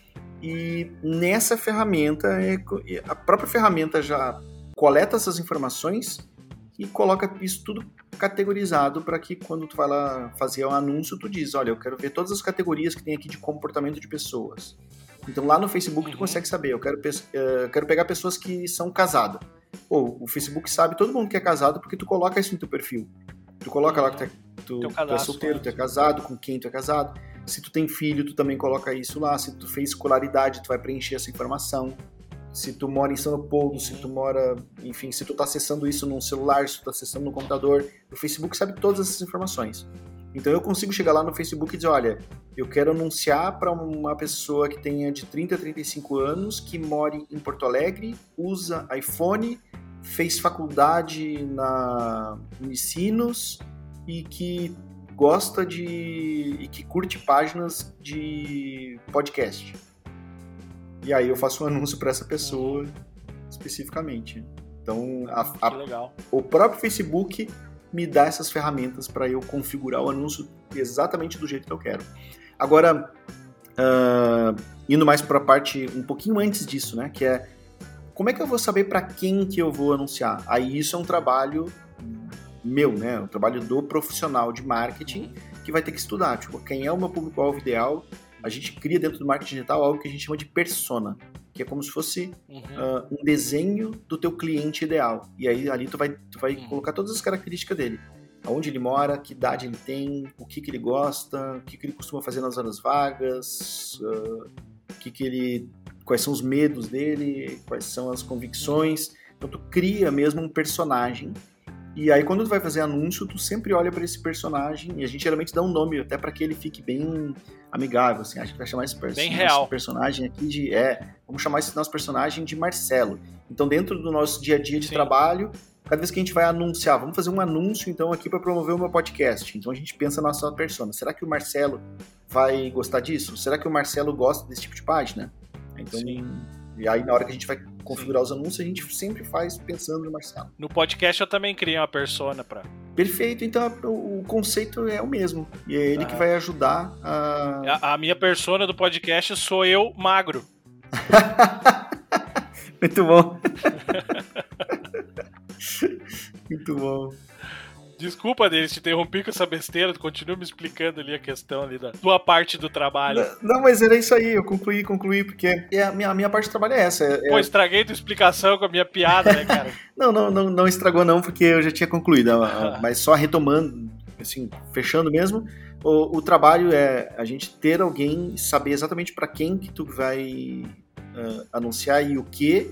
Speaker 3: E nessa ferramenta, a própria ferramenta já coleta essas informações e coloca isso tudo categorizado para que quando tu vai lá fazer um anúncio, tu diz, olha, eu quero ver todas as categorias que tem aqui de comportamento de pessoas. Então lá no Facebook, uhum, tu consegue saber, eu quero, uh, quero pegar pessoas que são casadas. Pô, o Facebook sabe todo mundo que é casado porque tu coloca isso no teu perfil. Tu coloca, uhum, lá que tu é, tu, tu é solteiro, tu é casado, com quem tu é casado. Se tu tem filho, tu também coloca isso lá. Se tu fez escolaridade, tu vai preencher essa informação. Se tu mora em São Leopoldo, uhum, se tu mora, enfim, se tu tá acessando isso num celular, se tu tá acessando no computador, o Facebook sabe todas essas informações. Então eu consigo chegar lá no Facebook e dizer, olha, eu quero anunciar para uma pessoa que tenha de trinta a trinta e cinco anos, que more em Porto Alegre, usa iPhone, fez faculdade na Unicinos e que gosta de... e que curte páginas de podcast. E aí eu faço um anúncio para essa pessoa, uhum, especificamente. Então, a, a,
Speaker 1: legal.
Speaker 3: o próprio Facebook me dá essas ferramentas para eu configurar o anúncio exatamente do jeito que eu quero. Agora, uh, indo mais para a parte um pouquinho antes disso, né? Que é, como é que eu vou saber para quem que eu vou anunciar? Aí isso é um trabalho meu, né? Um trabalho do profissional de marketing que vai ter que estudar. Tipo, quem é o meu público-alvo ideal? A gente cria dentro do marketing digital algo que a gente chama de persona, que é como se fosse uhum. uh, um desenho do teu cliente ideal. E aí ali tu vai, tu vai uhum. colocar todas as características dele. Aonde ele mora, que idade ele tem, o que, que ele gosta, o que, que ele costuma fazer nas horas vagas, uh, o que, que ele, quais são os medos dele, quais são as convicções. Então tu cria mesmo um personagem, e aí quando tu vai fazer anúncio, tu sempre olha para esse personagem, e a gente geralmente dá um nome até para que ele fique bem amigável, assim, a gente vai chamar esse, perso-
Speaker 1: Bem
Speaker 3: esse
Speaker 1: real.
Speaker 3: personagem aqui de, é, vamos chamar esse nosso personagem de Marcelo. Então dentro do nosso dia a dia de
Speaker 1: Sim.
Speaker 3: trabalho, cada vez que a gente vai anunciar, vamos fazer um anúncio então aqui para promover o meu podcast, então a gente pensa na nossa persona, será que o Marcelo vai gostar disso? Será que o Marcelo gosta desse tipo de página? Então,
Speaker 1: Sim.
Speaker 3: e aí na hora que a gente vai configurar Sim. os anúncios, a gente sempre faz pensando no Marcelo.
Speaker 1: No podcast eu também criei uma persona pra...
Speaker 3: Perfeito, então o, o conceito é o mesmo, e é ele ah. que vai ajudar a...
Speaker 1: a... A minha persona do podcast sou eu magro.
Speaker 3: Muito bom. Muito bom.
Speaker 1: Desculpa, deles, te interrompi com essa besteira, tu continua me explicando ali a questão ali da tua parte do trabalho.
Speaker 3: Não, não, mas era isso aí, eu concluí, concluí, porque a minha, a minha parte do trabalho é essa. É...
Speaker 1: Pô, estraguei tua explicação com a minha piada, né, cara?
Speaker 3: não, não, não, não estragou não, porque eu já tinha concluído, mas só retomando, assim, fechando mesmo, o, o trabalho é a gente ter alguém, saber exatamente para quem que tu vai uh, anunciar e o que,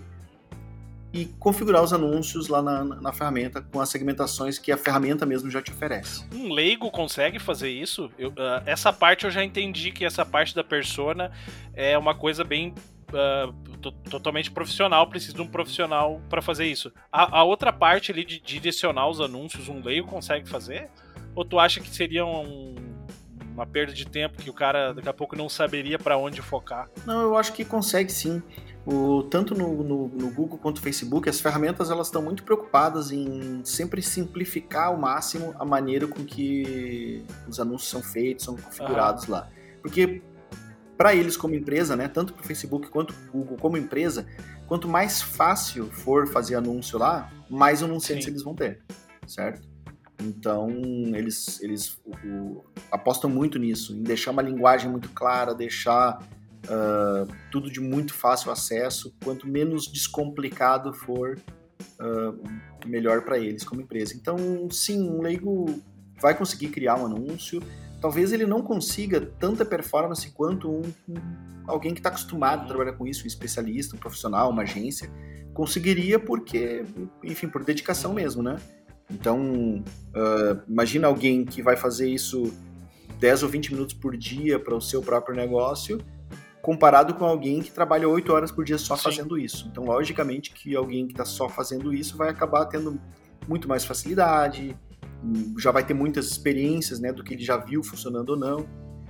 Speaker 3: e configurar os anúncios lá na, na ferramenta com as segmentações que a ferramenta mesmo já te oferece.
Speaker 1: Um leigo consegue fazer isso? Eu, uh, essa parte eu já entendi que essa parte da persona é uma coisa bem uh, t- totalmente profissional, precisa de um profissional para fazer isso. A, a outra parte ali de direcionar os anúncios, um leigo consegue fazer? Ou tu acha que seria um, uma perda de tempo que o cara daqui a pouco não saberia para onde focar?
Speaker 3: Não, eu acho que consegue sim. O, tanto no, no, no Google quanto no Facebook, as ferramentas elas estão muito preocupadas em sempre simplificar ao máximo a maneira com que os anúncios são feitos, são configurados uhum. lá. Porque para eles como empresa, né, tanto para o Facebook quanto o Google como empresa, quanto mais fácil for fazer anúncio lá, mais anunciantes Sim. eles vão ter, certo? Então eles, eles o, o, apostam muito nisso, em deixar uma linguagem muito clara, deixar Uh, tudo de muito fácil acesso, quanto menos descomplicado for, uh, melhor para eles como empresa. Então, sim, um leigo vai conseguir criar um anúncio, talvez ele não consiga tanta performance quanto um, um, alguém que está acostumado a trabalhar com isso, um especialista, um profissional, uma agência, conseguiria porque, enfim, por dedicação mesmo, né? Então, uh, imagina alguém que vai fazer isso dez ou vinte minutos por dia para o seu próprio negócio, comparado com alguém que trabalha oito horas por dia só Sim. fazendo isso. Então, logicamente, que alguém que está só fazendo isso vai acabar tendo muito mais facilidade, já vai ter muitas experiências, né, do que ele já viu funcionando ou não.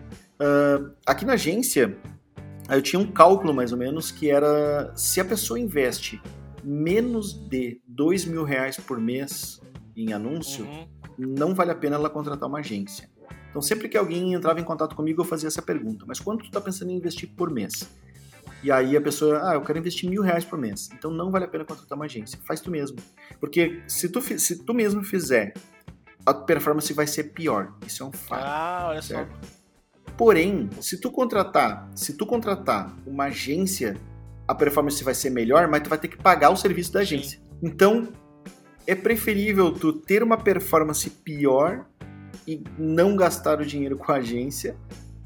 Speaker 3: Uh, aqui na agência, eu tinha um cálculo, mais ou menos, que era se a pessoa investe menos de dois mil reais por mês em anúncio, uhum. não vale a pena ela contratar uma agência. Então, sempre que alguém entrava em contato comigo, eu fazia essa pergunta. Mas quanto tu tá pensando em investir por mês? E aí a pessoa, ah, eu quero investir mil reais por mês. Então, não vale a pena contratar uma agência. Faz tu mesmo. Porque se tu, se tu mesmo fizer, a performance vai ser pior. Isso é um fato.
Speaker 1: Ah, olha
Speaker 3: certo?
Speaker 1: só.
Speaker 3: Porém, se tu contratar, se tu contratar uma agência, a performance vai ser melhor, mas tu vai ter que pagar o serviço da agência. Sim. Então, é preferível tu ter uma performance pior e não gastar o dinheiro com a agência,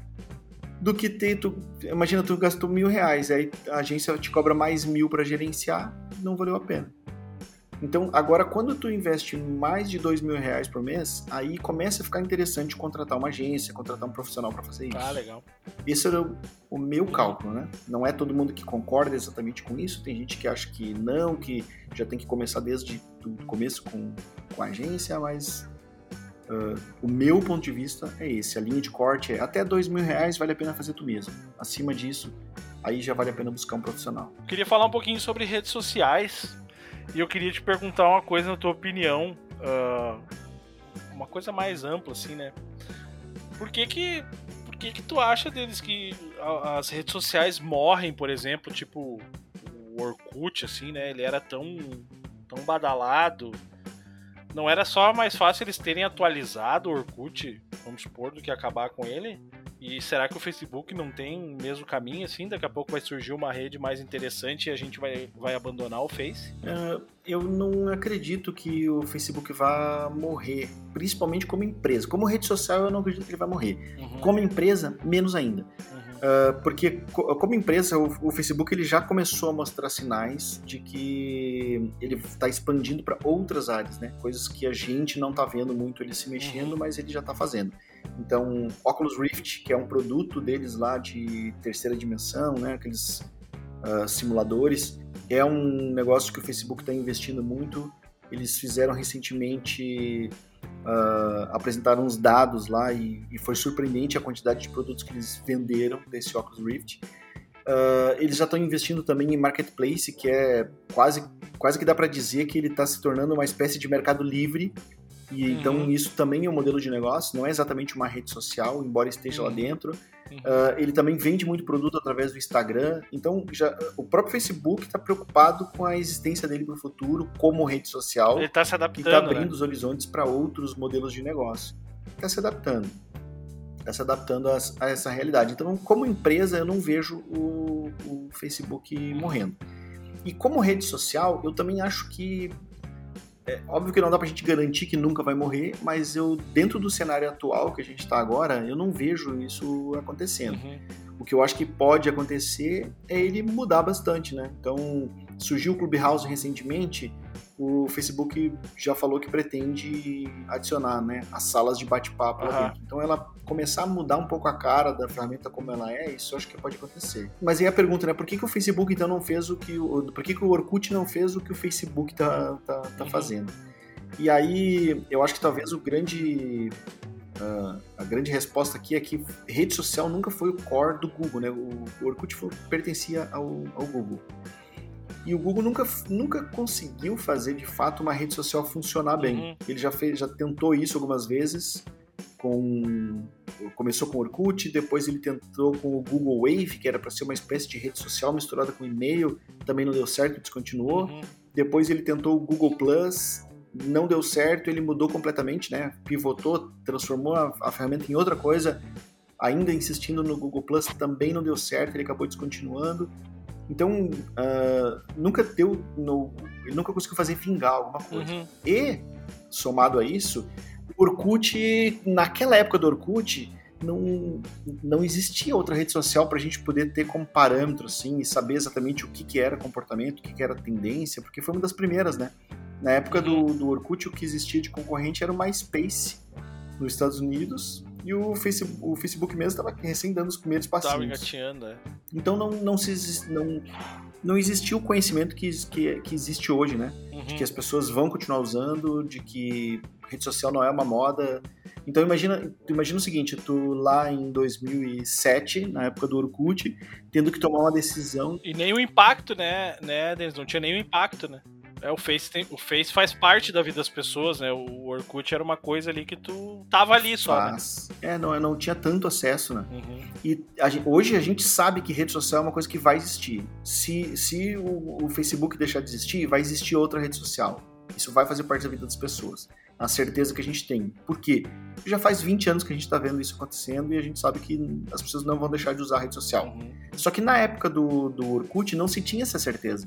Speaker 3: do que ter, tu, imagina, tu gastou mil reais, aí a agência te cobra mais mil para gerenciar, não valeu a pena. Então, agora, quando tu investe mais de dois mil reais por mês, aí começa a ficar interessante contratar uma agência, contratar um profissional para fazer isso.
Speaker 1: Ah, legal.
Speaker 3: Esse era o, o meu cálculo, né? Não é todo mundo que concorda exatamente com isso, tem gente que acha que não, que já tem que começar desde o começo com, com a agência, mas... Uh, o meu ponto de vista é esse, a linha de corte é até dois mil reais vale a pena fazer tu mesmo, acima disso aí já vale a pena buscar um profissional.
Speaker 1: Eu queria falar um pouquinho sobre redes sociais e eu queria te perguntar uma coisa na tua opinião, uh, uma coisa mais ampla assim, né? Por que que, por que que tu acha deles que as redes sociais morrem, por exemplo, tipo o Orkut assim, né? Ele era tão, tão badalado. Não era só mais fácil eles terem atualizado o Orkut, vamos supor, do que acabar com ele? E será que o Facebook não tem o mesmo caminho, assim? Daqui a pouco vai surgir uma rede mais interessante e a gente vai, vai abandonar o Face?
Speaker 3: Uh, eu não acredito que o Facebook vá morrer, principalmente como empresa. Como rede social, eu não acredito que ele vai morrer. Uhum. Como empresa, menos ainda. Uhum. Uh, porque co- como empresa, o, o Facebook ele já começou a mostrar sinais de que ele está expandindo para outras áreas, né? Coisas que a gente não está vendo muito ele se mexendo, mas ele já está fazendo. Então, Oculus Rift, que é um produto deles lá de terceira dimensão, né? Aqueles uh, simuladores, é um negócio que o Facebook está investindo muito. Eles fizeram recentemente... Uh, apresentaram uns dados lá e, e foi surpreendente a quantidade de produtos que eles venderam desse Oculus Rift. Uh, eles já estão investindo também em Marketplace, que é quase, quase que dá para dizer que ele está se tornando uma espécie de mercado livre. E uhum. Então isso também é um modelo de negócio, não é exatamente uma rede social, embora esteja uhum. lá dentro. Uh, ele também vende muito produto através do Instagram. Então já, o próprio Facebook está preocupado com a existência dele para o futuro como rede social.
Speaker 1: Ele está se adaptando,
Speaker 3: e está abrindo
Speaker 1: né?
Speaker 3: os horizontes para outros modelos de negócio. Está se adaptando. Está se adaptando a, a essa realidade. Então, como empresa, eu não vejo o, o Facebook morrendo. E como rede social, eu também acho que é óbvio que não dá pra gente garantir que nunca vai morrer, mas eu, dentro do cenário atual que a gente tá agora, eu não vejo isso acontecendo. Uhum. O que eu acho que pode acontecer é ele mudar bastante, né? Então, surgiu o Clubhouse recentemente, o Facebook já falou que pretende adicionar, né, as salas de bate-papo lá dentro. Então, ela começar a mudar um pouco a cara da ferramenta como ela é, isso eu acho que pode acontecer. Mas aí a pergunta, né, por que, que o Facebook então não fez o que... O, por que, que o Orkut não fez o que o Facebook tá, tá, tá fazendo? E aí, eu acho que talvez o grande... Uh, a grande resposta aqui é que rede social nunca foi o core do Google, né? O, o Orkut foi, pertencia ao, ao Google. E o Google nunca, nunca conseguiu fazer, de fato, uma rede social funcionar bem. Uhum. Ele já, fez, já tentou isso algumas vezes, com, começou com o Orkut, depois ele tentou com o Google Wave, que era para ser uma espécie de rede social misturada com e-mail, também não deu certo, descontinuou. Uhum. Depois ele tentou o Google Plus, não deu certo, ele mudou completamente, né? Pivotou, transformou a, a ferramenta em outra coisa, ainda insistindo no Google Plus, também não deu certo, ele acabou descontinuando. Então, uh, nunca deu, no, ele nunca conseguiu fazer vingar alguma coisa. Uhum. E, somado a isso, o Orkut, naquela época do Orkut, não, não existia outra rede social para a gente poder ter como parâmetro, assim, e saber exatamente o que, que era comportamento, o que, que era tendência, porque foi uma das primeiras, né? Na época do, do Orkut, o que existia de concorrente era o MySpace, nos Estados Unidos, e o Facebook, o Facebook mesmo estava recém dando os primeiros passinhos.
Speaker 1: Tava engateando, é.
Speaker 3: Então não, não, se, não, não existiu o conhecimento que, que, que existe hoje, né? Uhum. De que as pessoas vão continuar usando, de que rede social não é uma moda. Então imagina, imagina o seguinte, tu lá em dois mil e sete, na época do Orkut, tendo que tomar uma decisão...
Speaker 1: E nem o impacto, né, né Denis? Não tinha nenhum impacto, né? É, o, Face tem, o Face faz parte da vida das pessoas, né? O Orkut era uma coisa ali que tu tava ali só,
Speaker 3: Faz. né? É, não, não tinha tanto acesso, né?
Speaker 1: Uhum.
Speaker 3: E a gente, hoje a gente sabe que rede social é uma coisa que vai existir. Se, se o, o Facebook deixar de existir, vai existir outra rede social. Isso vai fazer parte da vida das pessoas. A certeza que a gente tem. Por quê? Já faz vinte anos que a gente tá vendo isso acontecendo e a gente sabe que as pessoas não vão deixar de usar a rede social. Uhum. Só que na época do, do Orkut não se tinha essa certeza.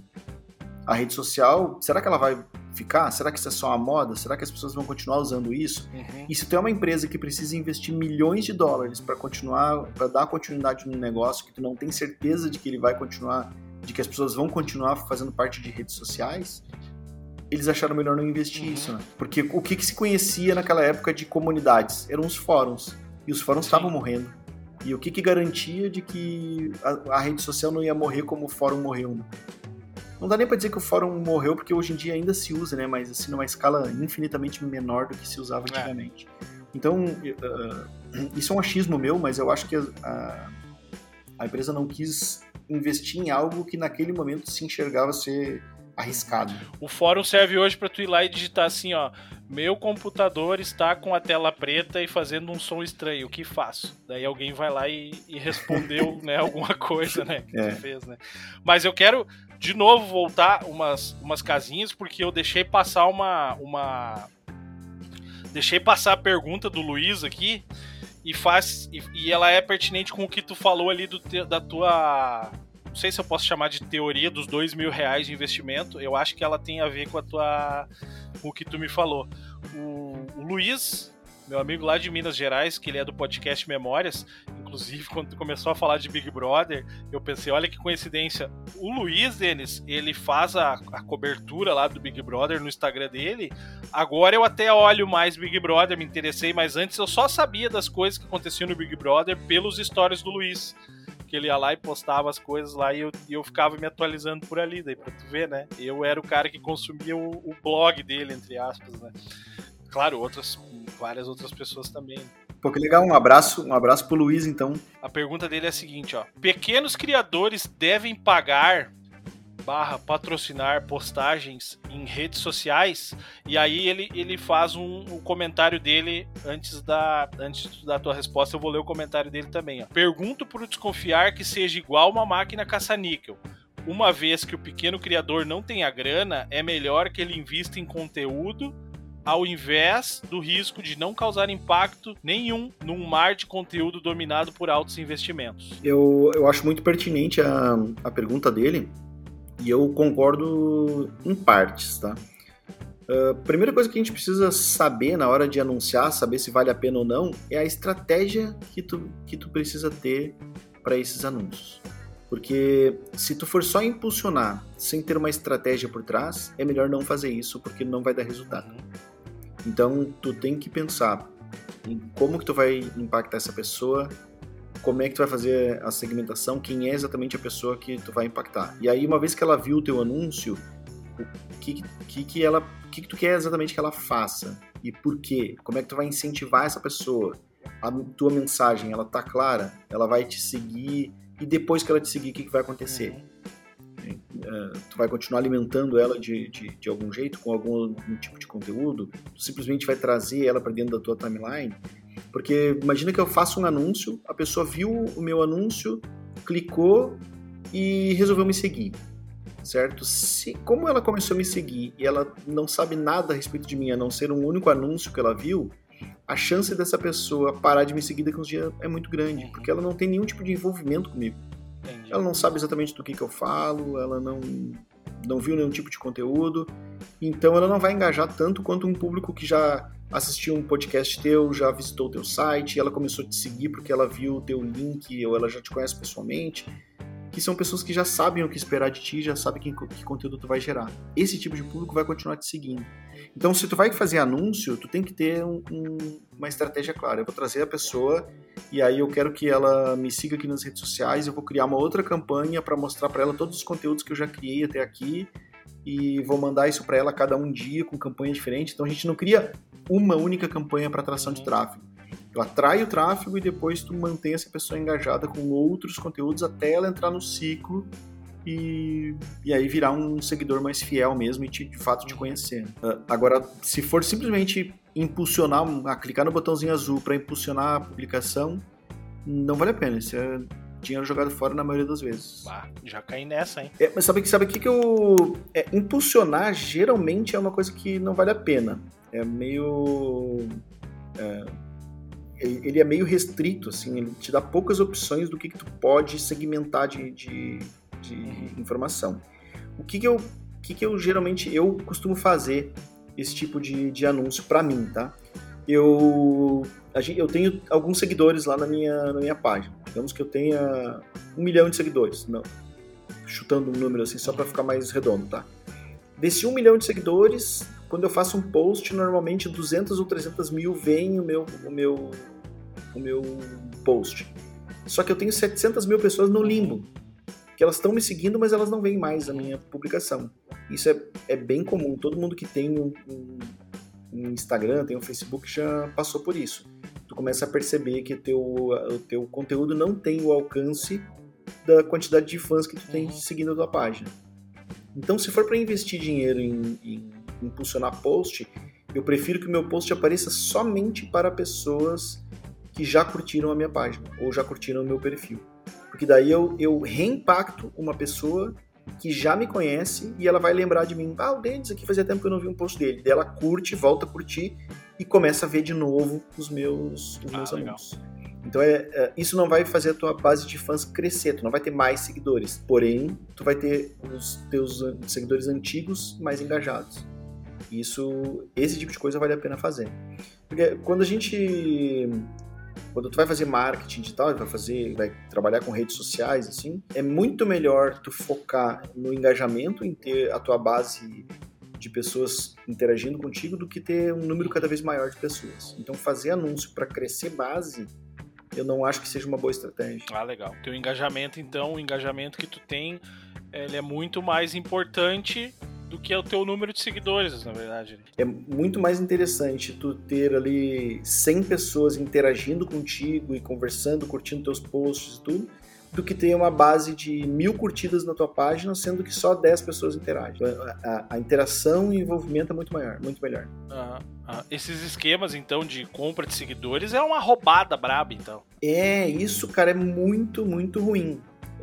Speaker 3: A rede social, será que ela vai ficar? Será que isso é só uma moda? Será que as pessoas vão continuar usando isso? Uhum. E se tu é uma empresa que precisa investir milhões de dólares para continuar, para dar continuidade no negócio, que tu não tem certeza de que ele vai continuar, de que as pessoas vão continuar fazendo parte de redes sociais, eles acharam melhor não investir uhum. isso, né? Porque o que, que se conhecia naquela época de comunidades? Eram os fóruns. E os fóruns estavam morrendo. E o que, que garantia de que a, a rede social não ia morrer como o fórum morreu, né? Não dá nem pra dizer que o fórum morreu, porque hoje em dia ainda se usa, né? Mas assim, numa escala infinitamente menor do que se usava antigamente. É. Então, uh, isso é um achismo meu, mas eu acho que a, a empresa não quis investir em algo que naquele momento se enxergava ser arriscado.
Speaker 1: O fórum serve hoje pra tu ir lá e digitar assim, ó, meu computador está com a tela preta e fazendo um som estranho, o que faço? Daí alguém vai lá e, e respondeu, né, alguma coisa, né, que é. tu fez, né. Mas eu quero, de novo, voltar umas, umas casinhas, porque eu deixei passar uma, uma... Deixei passar a pergunta do Luiz aqui, e, faz, e, e ela é pertinente com o que tu falou ali do te, da tua... Não sei se eu posso chamar de teoria dos dois mil reais de investimento. Eu acho que ela tem a ver com a tua, com o que tu me falou. O, o Luiz, meu amigo lá de Minas Gerais, que ele é do podcast Memórias, inclusive quando tu começou a falar de Big Brother, eu pensei, olha que coincidência, o Luiz, Denis, ele faz a, a cobertura lá do Big Brother no Instagram dele, agora eu até olho mais Big Brother, me interessei, mas antes eu só sabia das coisas que aconteciam no Big Brother pelos stories do Luiz, que ele ia lá e postava as coisas lá e eu, e eu ficava me atualizando por ali, daí pra tu ver, né, eu era o cara que consumia o, o blog dele, entre aspas, né. Claro, outras, várias outras pessoas também.
Speaker 3: Pô, que legal, um abraço, um abraço pro Luiz, então.
Speaker 1: A pergunta dele é a seguinte, ó. Pequenos criadores devem pagar barra patrocinar postagens em redes sociais? E aí ele, ele faz um, um comentário dele antes da, antes da tua resposta, eu vou ler o comentário dele também, ó. Pergunto por desconfiar que seja igual uma máquina caça-níquel. Uma vez que o pequeno criador não tenha grana, é melhor que ele invista em conteúdo ao invés do risco de não causar impacto nenhum num mar de conteúdo dominado por altos investimentos.
Speaker 3: Eu, eu acho muito pertinente a, a pergunta dele e eu concordo em partes, tá? Uh, primeira coisa que a gente precisa saber na hora de anunciar, saber se vale a pena ou não, é a estratégia que tu, que tu precisa ter para esses anúncios. Porque se tu for só impulsionar sem ter uma estratégia por trás, é melhor não fazer isso porque não vai dar resultado. Então, tu tem que pensar em como que tu vai impactar essa pessoa, como é que tu vai fazer a segmentação, quem é exatamente a pessoa que tu vai impactar. E aí, uma vez que ela viu o teu anúncio, o que, que, que, ela, o que, que tu quer exatamente que ela faça e por quê? Como é que tu vai incentivar essa pessoa? A tua mensagem, ela tá clara? Ela vai te seguir? E depois que ela te seguir, o que, que vai acontecer? Uh, tu vai continuar alimentando ela de, de, de algum jeito, com algum, algum tipo de conteúdo? Tu simplesmente vai trazer ela para dentro da tua timeline? Porque imagina que eu faço um anúncio, a pessoa viu o meu anúncio, clicou e resolveu me seguir, certo? Se, como ela começou a me seguir e ela não sabe nada a respeito de mim, a não ser um único anúncio que ela viu, a chance dessa pessoa parar de me seguir daqui uns dias é muito grande, porque ela não tem nenhum tipo de envolvimento comigo. Entendi. Ela não sabe exatamente do que, que eu falo, ela não, não viu nenhum tipo de conteúdo, então ela não vai engajar tanto quanto um público que já assistiu um podcast teu, já visitou o teu site, ela começou a te seguir porque ela viu o teu link ou ela já te conhece pessoalmente, que são pessoas que já sabem o que esperar de ti, já sabem que, que conteúdo tu vai gerar. Esse tipo de público vai continuar te seguindo. Então, se tu vai fazer anúncio, tu tem que ter um, um, uma estratégia clara. Eu vou trazer a pessoa e aí eu quero que ela me siga aqui nas redes sociais, eu vou criar uma outra campanha para mostrar para ela todos os conteúdos que eu já criei até aqui e vou mandar isso para ela cada um dia com campanha diferente. Então, a gente não cria uma única campanha para atração de tráfego. Tu atrai o tráfego e depois tu mantém essa pessoa engajada com outros conteúdos até ela entrar no ciclo e, e aí virar um seguidor mais fiel mesmo e te, de fato te conhecer. Uh, agora, se for simplesmente impulsionar, a clicar no botãozinho azul para impulsionar a publicação, não vale a pena. Isso é dinheiro jogado fora na maioria das vezes.
Speaker 1: Ah, já caí nessa, hein?
Speaker 3: É, mas sabe o sabe que, que eu... É, impulsionar geralmente é uma coisa que não vale a pena. É meio... É, ele é meio restrito, assim, ele te dá poucas opções do que, que tu pode segmentar de, de, de informação. O que que eu, que que eu geralmente, eu costumo fazer esse tipo de, de anúncio pra mim, tá? Eu, eu tenho alguns seguidores lá na minha, na minha página. Digamos que eu tenha um milhão de seguidores, não, chutando um número assim, só pra ficar mais redondo, tá? Desse um milhão de seguidores, quando eu faço um post, normalmente duzentos ou trezentos mil veem o meu, o meu, o meu post. Só que eu tenho setecentas mil pessoas no limbo, que elas estão me seguindo, mas elas não veem mais a minha publicação. Isso é, é bem comum. Todo mundo que tem um, um, um Instagram, tem um Facebook, já passou por isso. Tu começa a perceber que teu, o teu conteúdo não tem o alcance da quantidade de fãs que tu tem seguindo a tua página. Então, se for para investir dinheiro em, em impulsionar post, eu prefiro que o meu post apareça somente para pessoas que já curtiram a minha página ou já curtiram o meu perfil. Porque daí eu, eu reimpacto uma pessoa que já me conhece e ela vai lembrar de mim. Ah, o Denis aqui fazia tempo que eu não vi um post dele. Daí ela curte, volta a curtir e começa a ver de novo os meus, os meus ah, anúncios. Então, é, é, isso não vai fazer a tua base de fãs crescer, tu não vai ter mais seguidores. Porém, tu vai ter os teus seguidores antigos mais engajados. Isso, esse tipo de coisa vale a pena fazer. Porque quando a gente... Quando tu vai fazer marketing digital, vai fazer, vai trabalhar com redes sociais, assim, é muito melhor tu focar no engajamento, em ter a tua base de pessoas interagindo contigo, do que ter um número cada vez maior de pessoas. Então, fazer anúncio para crescer base, eu não acho que seja uma boa estratégia.
Speaker 1: Ah, legal. Teu engajamento, então, o engajamento que tu tem, ele é muito mais importante do que o teu número de seguidores, na verdade.
Speaker 3: É muito mais interessante tu ter ali cem pessoas interagindo contigo e conversando, curtindo teus posts e tudo, do que ter uma base de mil curtidas na tua página, sendo que só dez pessoas interagem. A, a, a interação e envolvimento é muito maior, muito melhor.
Speaker 1: Ah, ah, esses esquemas, então, de compra de seguidores é uma roubada braba, então.
Speaker 3: É, isso, cara, é muito, muito ruim.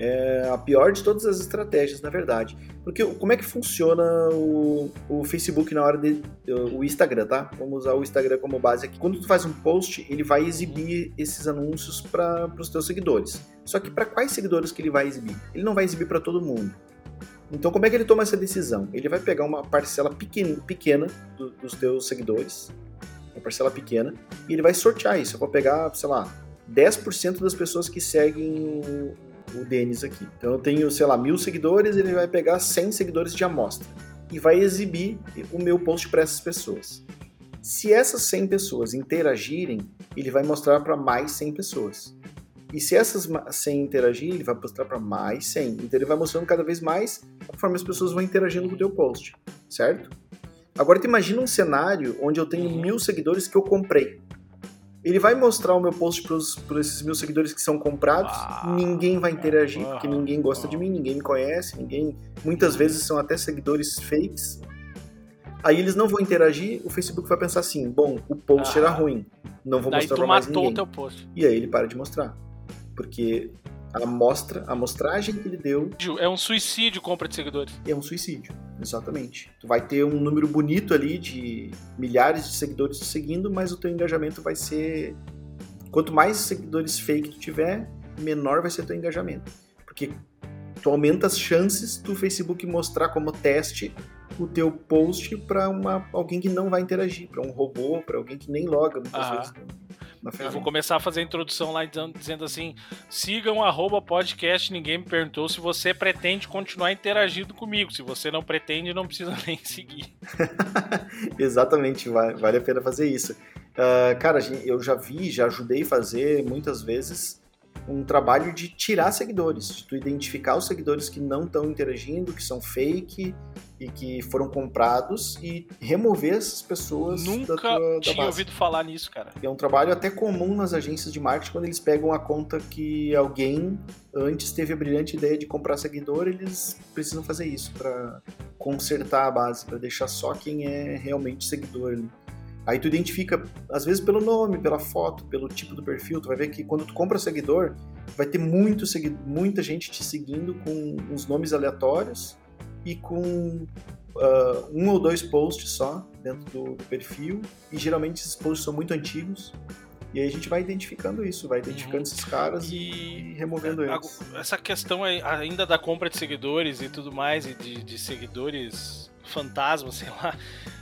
Speaker 3: É a pior de todas as estratégias, na verdade. Porque como é que funciona o, o Facebook na hora de... O Instagram, tá? Vamos usar o Instagram como base aqui. Quando tu faz um post, ele vai exibir esses anúncios para os teus seguidores. Só que para quais seguidores que ele vai exibir? Ele não vai exibir para todo mundo. Então como é que ele toma essa decisão? Ele vai pegar uma parcela pequena, pequena do, dos teus seguidores, uma parcela pequena, e ele vai sortear isso. Eu vou pegar, sei lá, dez por cento das pessoas que seguem o... o Denis aqui. Então eu tenho, sei lá, mil seguidores, ele vai pegar cem seguidores de amostra e vai exibir o meu post para essas pessoas. Se essas cem pessoas interagirem, ele vai mostrar para mais cem pessoas. E se essas cem interagirem, ele vai mostrar para mais cem. Então ele vai mostrando cada vez mais conforme as pessoas vão interagindo com o teu post, certo? Agora tu imagina um cenário onde eu tenho mil seguidores que eu comprei. Ele vai mostrar o meu post para esses meus seguidores que são comprados, ah, ninguém vai interagir, porque ninguém gosta de mim, ninguém me conhece, ninguém... Muitas vezes são até seguidores fakes. Aí eles não vão interagir, o Facebook vai pensar assim, bom, o post ah, era ruim, não vou mostrar para mais ninguém.
Speaker 1: O teu post.
Speaker 3: E aí ele para de mostrar, porque a amostra, a amostragem que ele deu...
Speaker 1: É um suicídio compra de seguidores.
Speaker 3: É um suicídio, exatamente. Tu vai ter um número bonito ali de milhares de seguidores te seguindo, mas o teu engajamento vai ser... Quanto mais seguidores fake tu tiver, menor vai ser teu engajamento. Porque tu aumenta as chances do Facebook mostrar como teste o teu post para alguém que não vai interagir, para um robô, para alguém que nem loga muitas
Speaker 1: ah.
Speaker 3: vezes.
Speaker 1: Eu vou começar a fazer a introdução lá dizendo assim: sigam arroba podcast, ninguém me perguntou se você pretende continuar interagindo comigo. Se você não pretende, não precisa nem seguir.
Speaker 3: Exatamente, vale, vale a pena fazer isso. Uh, cara, eu já vi, já ajudei a fazer muitas vezes um trabalho de tirar seguidores, de tu identificar os seguidores que não estão interagindo, que são fake e que foram comprados e remover essas pessoas
Speaker 1: Nunca
Speaker 3: da tua da
Speaker 1: tinha
Speaker 3: base.
Speaker 1: ouvido falar nisso, cara.
Speaker 3: É um trabalho até comum nas agências de marketing, quando eles pegam a conta que alguém antes teve a brilhante ideia de comprar seguidor, eles precisam fazer isso para consertar a base, para deixar só quem é realmente seguidor ali. Aí tu identifica, às vezes pelo nome, pela foto, pelo tipo do perfil, tu vai ver que quando tu compra seguidor, vai ter muito segui- muita gente te seguindo com uns nomes aleatórios e com uh, um ou dois posts só dentro do, do perfil, e geralmente esses posts são muito antigos, e aí a gente vai identificando isso, vai identificando uhum. esses caras e, e removendo eles.
Speaker 1: Essa questão ainda da compra de seguidores e tudo mais, e de, de seguidores fantasmas, sei lá...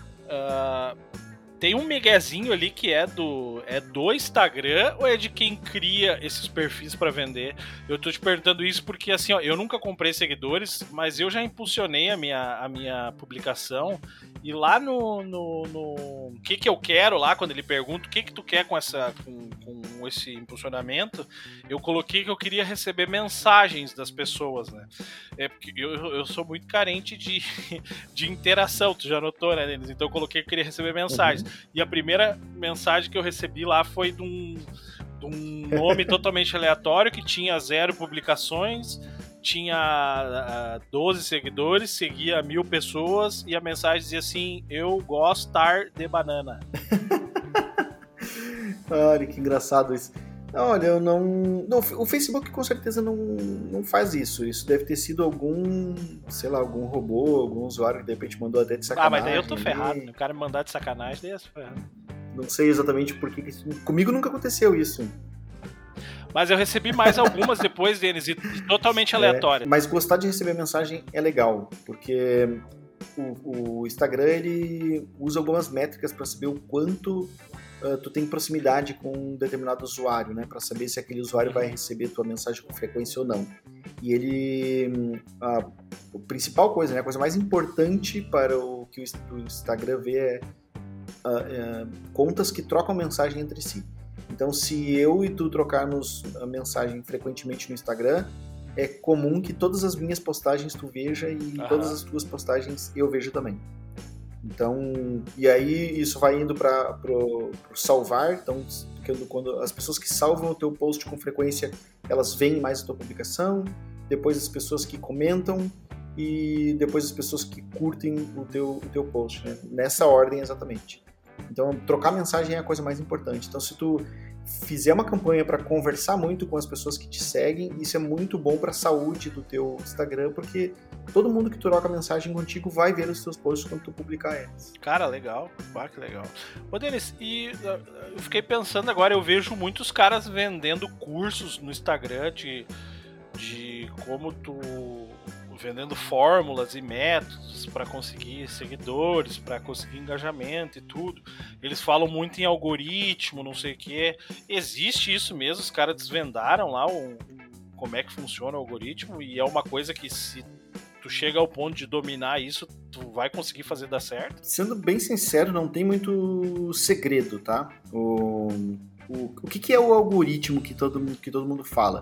Speaker 1: Uh... Tem um miguezinho ali que é do é do Instagram ou é de quem cria esses perfis pra vender? Eu tô te perguntando isso porque, assim, ó, eu nunca comprei seguidores, mas eu já impulsionei a minha, a minha publicação, e lá no, no, no que que eu quero lá, quando ele pergunta o que que tu quer com, essa, com, com esse impulsionamento, eu coloquei que eu queria receber mensagens das pessoas, né? É porque eu, eu sou muito carente de, de interação, tu já notou, né, Denis? Então eu coloquei que eu queria receber mensagens. Uhum. E a primeira mensagem que eu recebi lá foi de um, de um nome totalmente aleatório que tinha zero publicações, tinha uh, doze seguidores, seguia mil pessoas, e a mensagem dizia assim: eu gostar de banana.
Speaker 3: Olha, que engraçado isso. Olha, eu não... não... O Facebook com certeza não, não faz isso. Isso deve ter sido algum, sei lá, algum robô, algum usuário que de repente mandou até de sacanagem.
Speaker 1: Ah, mas daí eu tô ferrado. E... O cara me mandar de sacanagem, daí eu tô ferrado.
Speaker 3: Não sei exatamente por que... Comigo nunca aconteceu isso.
Speaker 1: Mas eu recebi mais algumas depois, Denis, e totalmente aleatórias.
Speaker 3: É, mas gostar de receber mensagem é legal, porque o, o Instagram, ele usa algumas métricas para saber o quanto uh, tu tem proximidade com um determinado usuário, né? Para saber se aquele usuário vai receber tua mensagem com frequência ou não. E ele... Uh, a principal coisa, né? A coisa mais importante para o que o Instagram vê é uh, uh, contas que trocam mensagem entre si. Então, se eu e tu trocarmos a mensagem frequentemente no Instagram, é comum que todas as minhas postagens tu veja e
Speaker 1: Aham.
Speaker 3: todas as tuas postagens eu vejo também. Então, e aí isso vai indo para pro, pro salvar. Então, quando as pessoas que salvam o teu post com frequência, elas veem mais a tua publicação. Depois as pessoas que comentam e depois as pessoas que curtem o teu, o teu post, né? Nessa ordem exatamente. Então, trocar mensagem é a coisa mais importante. Então, se tu fizer uma campanha para conversar muito com as pessoas que te seguem, isso é muito bom para a saúde do teu Instagram, porque todo mundo que troca mensagem contigo vai ver os teus posts quando tu publicar eles.
Speaker 1: Cara, legal. Ah, que legal. Ô, Denis, e uh, eu fiquei pensando agora, eu vejo muitos caras vendendo cursos no Instagram de, de como tu... vendendo fórmulas e métodos para conseguir seguidores, para conseguir engajamento e tudo. Eles falam muito em algoritmo, não sei o que. Existe isso mesmo? Os caras desvendaram lá um, como é que funciona o algoritmo e é uma coisa que se tu chega ao ponto de dominar isso, tu vai conseguir fazer dar certo?
Speaker 3: Sendo bem sincero, não tem muito segredo, tá? O, o, o que, que é o algoritmo que todo, que todo mundo fala?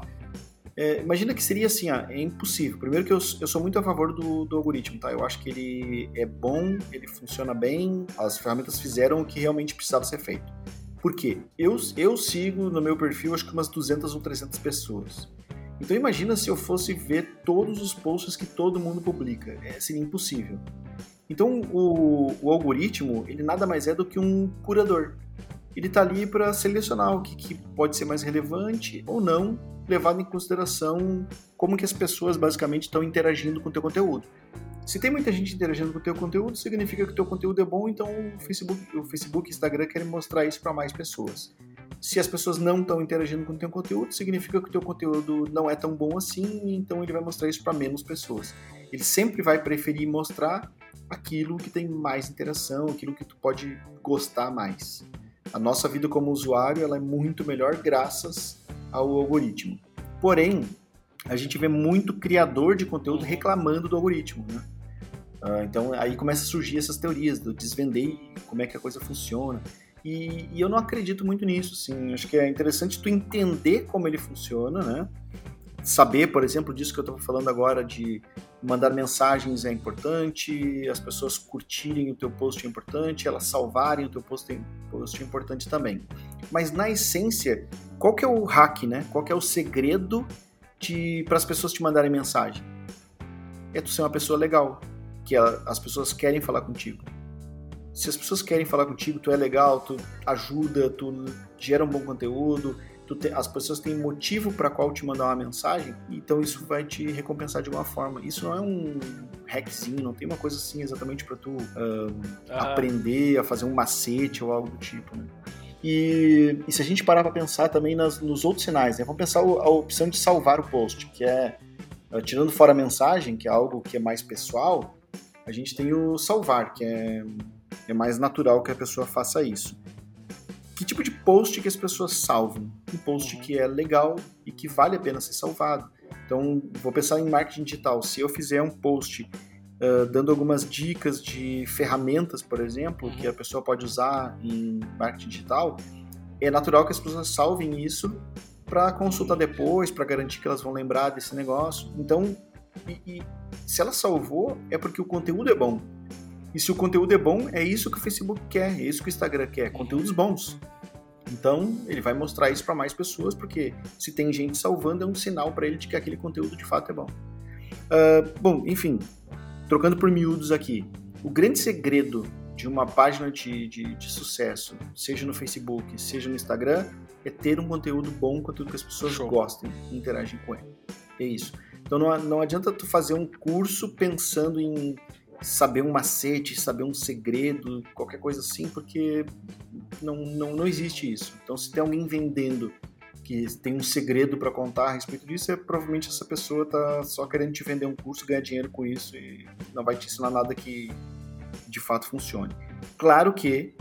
Speaker 3: É, imagina que seria assim, ó, é impossível. Primeiro que eu, eu sou muito a favor do, do algoritmo, tá? Eu acho que ele é bom, ele funciona bem, as ferramentas fizeram o que realmente precisava ser feito. Por quê? Eu, eu sigo no meu perfil acho que umas duzentas ou trezentas pessoas. Então imagina se eu fosse ver todos os posts que todo mundo publica. É, seria impossível. Então o, o algoritmo, ele nada mais é do que um curador. Ele está ali para selecionar o que, que pode ser mais relevante ou não, levado em consideração como que as pessoas basicamente estão interagindo com o teu conteúdo. Se tem muita gente interagindo com o teu conteúdo, significa que o teu conteúdo é bom, então o Facebook, o Facebook e o Instagram querem mostrar isso para mais pessoas. Se as pessoas não estão interagindo com o teu conteúdo, significa que o teu conteúdo não é tão bom assim, então ele vai mostrar isso para menos pessoas. Ele sempre vai preferir mostrar aquilo que tem mais interação, aquilo que tu pode gostar mais. A nossa vida como usuário ela é muito melhor graças ao algoritmo. Porém, a gente vê muito criador de conteúdo reclamando do algoritmo, né? Uh, então, aí começa a surgir essas teorias do desvendei, como é que a coisa funciona. E, e eu não acredito muito nisso, assim. Acho que é interessante tu entender como ele funciona, né? Saber, por exemplo, disso que eu estou falando agora, de mandar mensagens é importante, as pessoas curtirem o teu post é importante, elas salvarem o teu post é, post é importante também. Mas, na essência, qual que é o hack, né? Qual que é o segredo para as pessoas te mandarem mensagem? É tu ser uma pessoa legal, que ela, as pessoas querem falar contigo. Se as pessoas querem falar contigo, tu é legal, tu ajuda, tu gera um bom conteúdo, tu te, as pessoas têm motivo para qual te mandar uma mensagem, então isso vai te recompensar de alguma forma. Isso não é um hackzinho, não tem uma coisa assim exatamente para tu uh, ah. aprender a fazer um macete ou algo do tipo, né? E, e se a gente parar para pensar também nas, nos outros sinais, né? Vamos pensar a opção de salvar o post, que é, uh, tirando fora a mensagem, que é algo que é mais pessoal, a gente tem o salvar, que é, é mais natural que a pessoa faça isso. Que tipo de post que as pessoas salvam? Um post uhum. que é legal e que vale a pena ser salvado. Então, vou pensar em marketing digital. Se eu fizer um post uh, dando algumas dicas de ferramentas, por exemplo, uhum. que a pessoa pode usar em marketing digital, é natural que as pessoas salvem isso para consultar depois, para garantir que elas vão lembrar desse negócio. Então, e, e, se ela salvou, é porque o conteúdo é bom. E se o conteúdo é bom, é isso que o Facebook quer, é isso que o Instagram quer, conteúdos bons. Então, ele vai mostrar isso para mais pessoas, porque se tem gente salvando, é um sinal para ele de que aquele conteúdo de fato é bom. Uh, bom, enfim, trocando por miúdos aqui, o grande segredo de uma página de, de, de sucesso, seja no Facebook, seja no Instagram, é ter um conteúdo bom, conteúdo que as pessoas Show. gostem e interagem com ele. É isso. Então, não, não adianta tu fazer um curso pensando em saber um macete, saber um segredo, qualquer coisa assim, porque não, não, não existe isso. Então, se tem alguém vendendo que tem um segredo para contar a respeito disso, é provavelmente essa pessoa tá só querendo te vender um curso, ganhar dinheiro com isso e não vai te ensinar nada que de fato funcione. Claro que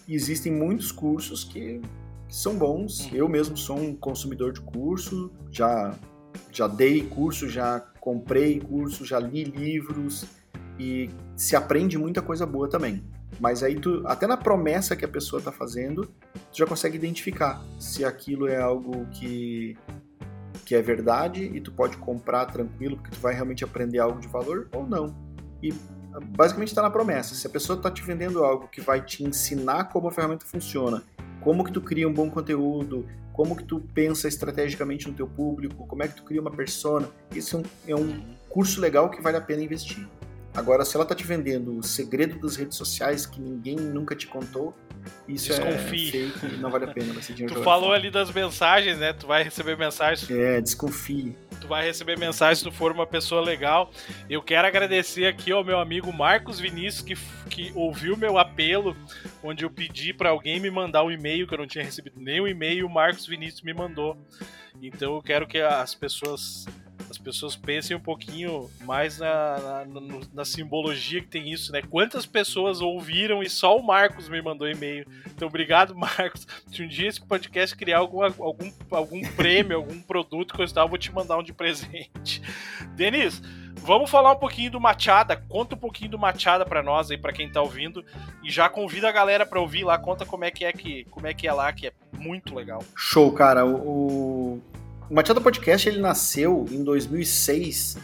Speaker 3: existem muitos cursos que, que são bons. Eu mesmo sou um consumidor de curso, já, já dei curso, já comprei curso, já li livros e se aprende muita coisa boa também. Mas aí, tu, até na promessa que a pessoa está fazendo, tu já consegue identificar se aquilo é algo que, que é verdade e tu pode comprar tranquilo porque tu vai realmente aprender algo de valor ou não. E basicamente está na promessa. Se a pessoa está te vendendo algo que vai te ensinar como a ferramenta funciona, como que tu cria um bom conteúdo, como que tu pensa estrategicamente no teu público, como é que tu cria uma persona, isso é um, é um curso legal que vale a pena investir. Agora, se ela tá te vendendo o segredo das redes sociais que ninguém nunca te contou, isso
Speaker 1: Desconfie.
Speaker 3: é fake e não vale a pena. Você
Speaker 1: tu falou ali das mensagens, né? Tu vai receber mensagens.
Speaker 3: É, desconfie.
Speaker 1: Tu vai receber mensagens se tu for uma pessoa legal. Eu quero agradecer aqui ao meu amigo Marcos Vinícius, que, que ouviu meu apelo, onde eu pedi para alguém me mandar um e-mail, que eu não tinha recebido nenhum e-mail, o Marcos Vinícius me mandou. Então eu quero que as pessoas... As pessoas pensem um pouquinho mais na, na, na simbologia que tem isso, né? Quantas pessoas ouviram e só o Marcos me mandou e-mail. Então, obrigado, Marcos. Se um dia esse podcast criar algum, algum, algum prêmio, algum produto, coisa e tal, eu vou te mandar um de presente. Denis, vamos falar um pouquinho do Machada. Conta um pouquinho do Machada pra nós aí, pra quem tá ouvindo. E já convida a galera pra ouvir lá. Conta como é que é, que, como é, que é lá, que é muito legal.
Speaker 3: Show, cara. O... O Machada Podcast, ele nasceu em dois mil e seis,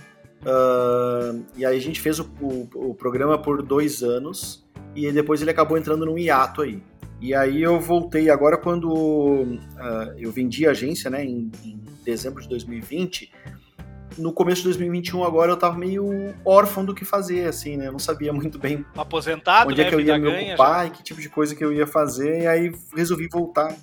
Speaker 3: uh, e aí a gente fez o, o, o programa por dois anos, e depois ele acabou entrando num hiato aí. E aí eu voltei agora quando uh, eu vendi a agência, né, em, em dezembro de dois mil e vinte. No começo de dois mil e vinte e um agora eu tava meio órfão do que fazer, assim, né, eu não sabia muito bem
Speaker 1: aposentado,
Speaker 3: onde
Speaker 1: né?
Speaker 3: é que eu ia me ocupar
Speaker 1: já.
Speaker 3: E que tipo de coisa que eu ia fazer, e aí resolvi voltar.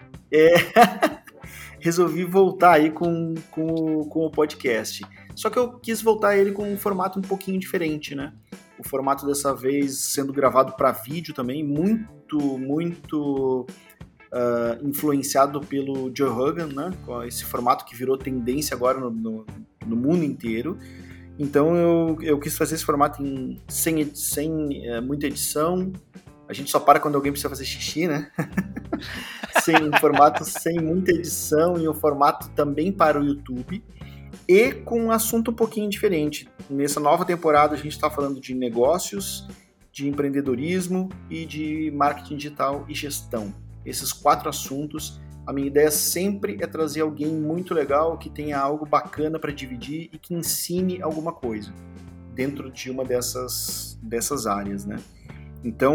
Speaker 3: É... resolvi voltar aí com, com, com o podcast. Só que eu quis voltar ele com um formato um pouquinho diferente, né? O formato dessa vez sendo gravado para vídeo também, muito, muito uh, influenciado pelo Joe Rogan, né? Com esse formato que virou tendência agora no, no, no mundo inteiro. Então eu, eu quis fazer esse formato em, sem, sem uh, muita edição. A gente só para quando alguém precisa fazer xixi, né? Sem um formato sem muita edição e um formato também para o YouTube e com um assunto um pouquinho diferente. Nessa nova temporada a gente está falando de negócios, de empreendedorismo e de marketing digital e gestão. Esses quatro assuntos, a minha ideia sempre é trazer alguém muito legal que tenha algo bacana para dividir e que ensine alguma coisa dentro de uma dessas, dessas áreas, né? Então,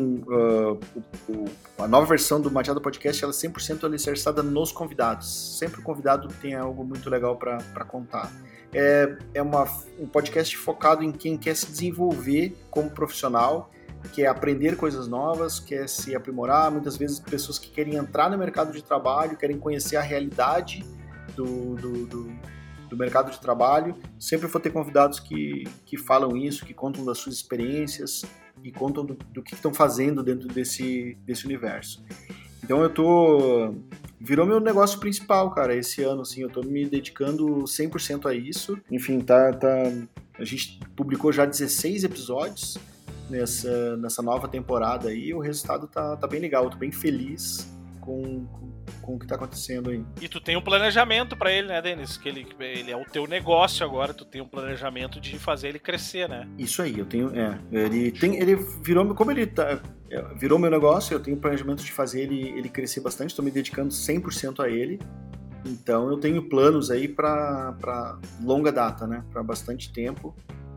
Speaker 3: uh, o, o, a nova versão do Machada Podcast ela é cem por cento alicerçada nos convidados. Sempre o convidado tem algo muito legal para contar. É, é uma, um podcast focado em quem quer se desenvolver como profissional, quer aprender coisas novas, quer se aprimorar. Muitas vezes pessoas que querem entrar no mercado de trabalho, querem conhecer a realidade do, do, do, do mercado de trabalho. Sempre vou ter convidados que, que falam isso, que contam das suas experiências, e contam do, do que estão fazendo dentro desse, desse universo. Então eu tô... Virou meu negócio principal, cara, esse ano, assim, eu tô me dedicando cem por cento a isso. Enfim, tá, tá... a gente publicou já dezesseis episódios nessa, nessa nova temporada aí, e o resultado tá, tá bem legal, eu tô bem feliz com... com com o que tá acontecendo aí.
Speaker 1: E tu tem um planejamento pra ele, né, Denis? Que ele, ele é o teu negócio agora, tu tem um planejamento de fazer ele crescer, né?
Speaker 3: Isso aí, eu tenho, é, ele tem, ele virou, como ele tá, virou meu negócio, eu tenho um planejamento de fazer ele, ele crescer bastante, tô me dedicando cem por cento a ele, então eu tenho planos aí pra, pra longa data, né, pra bastante tempo.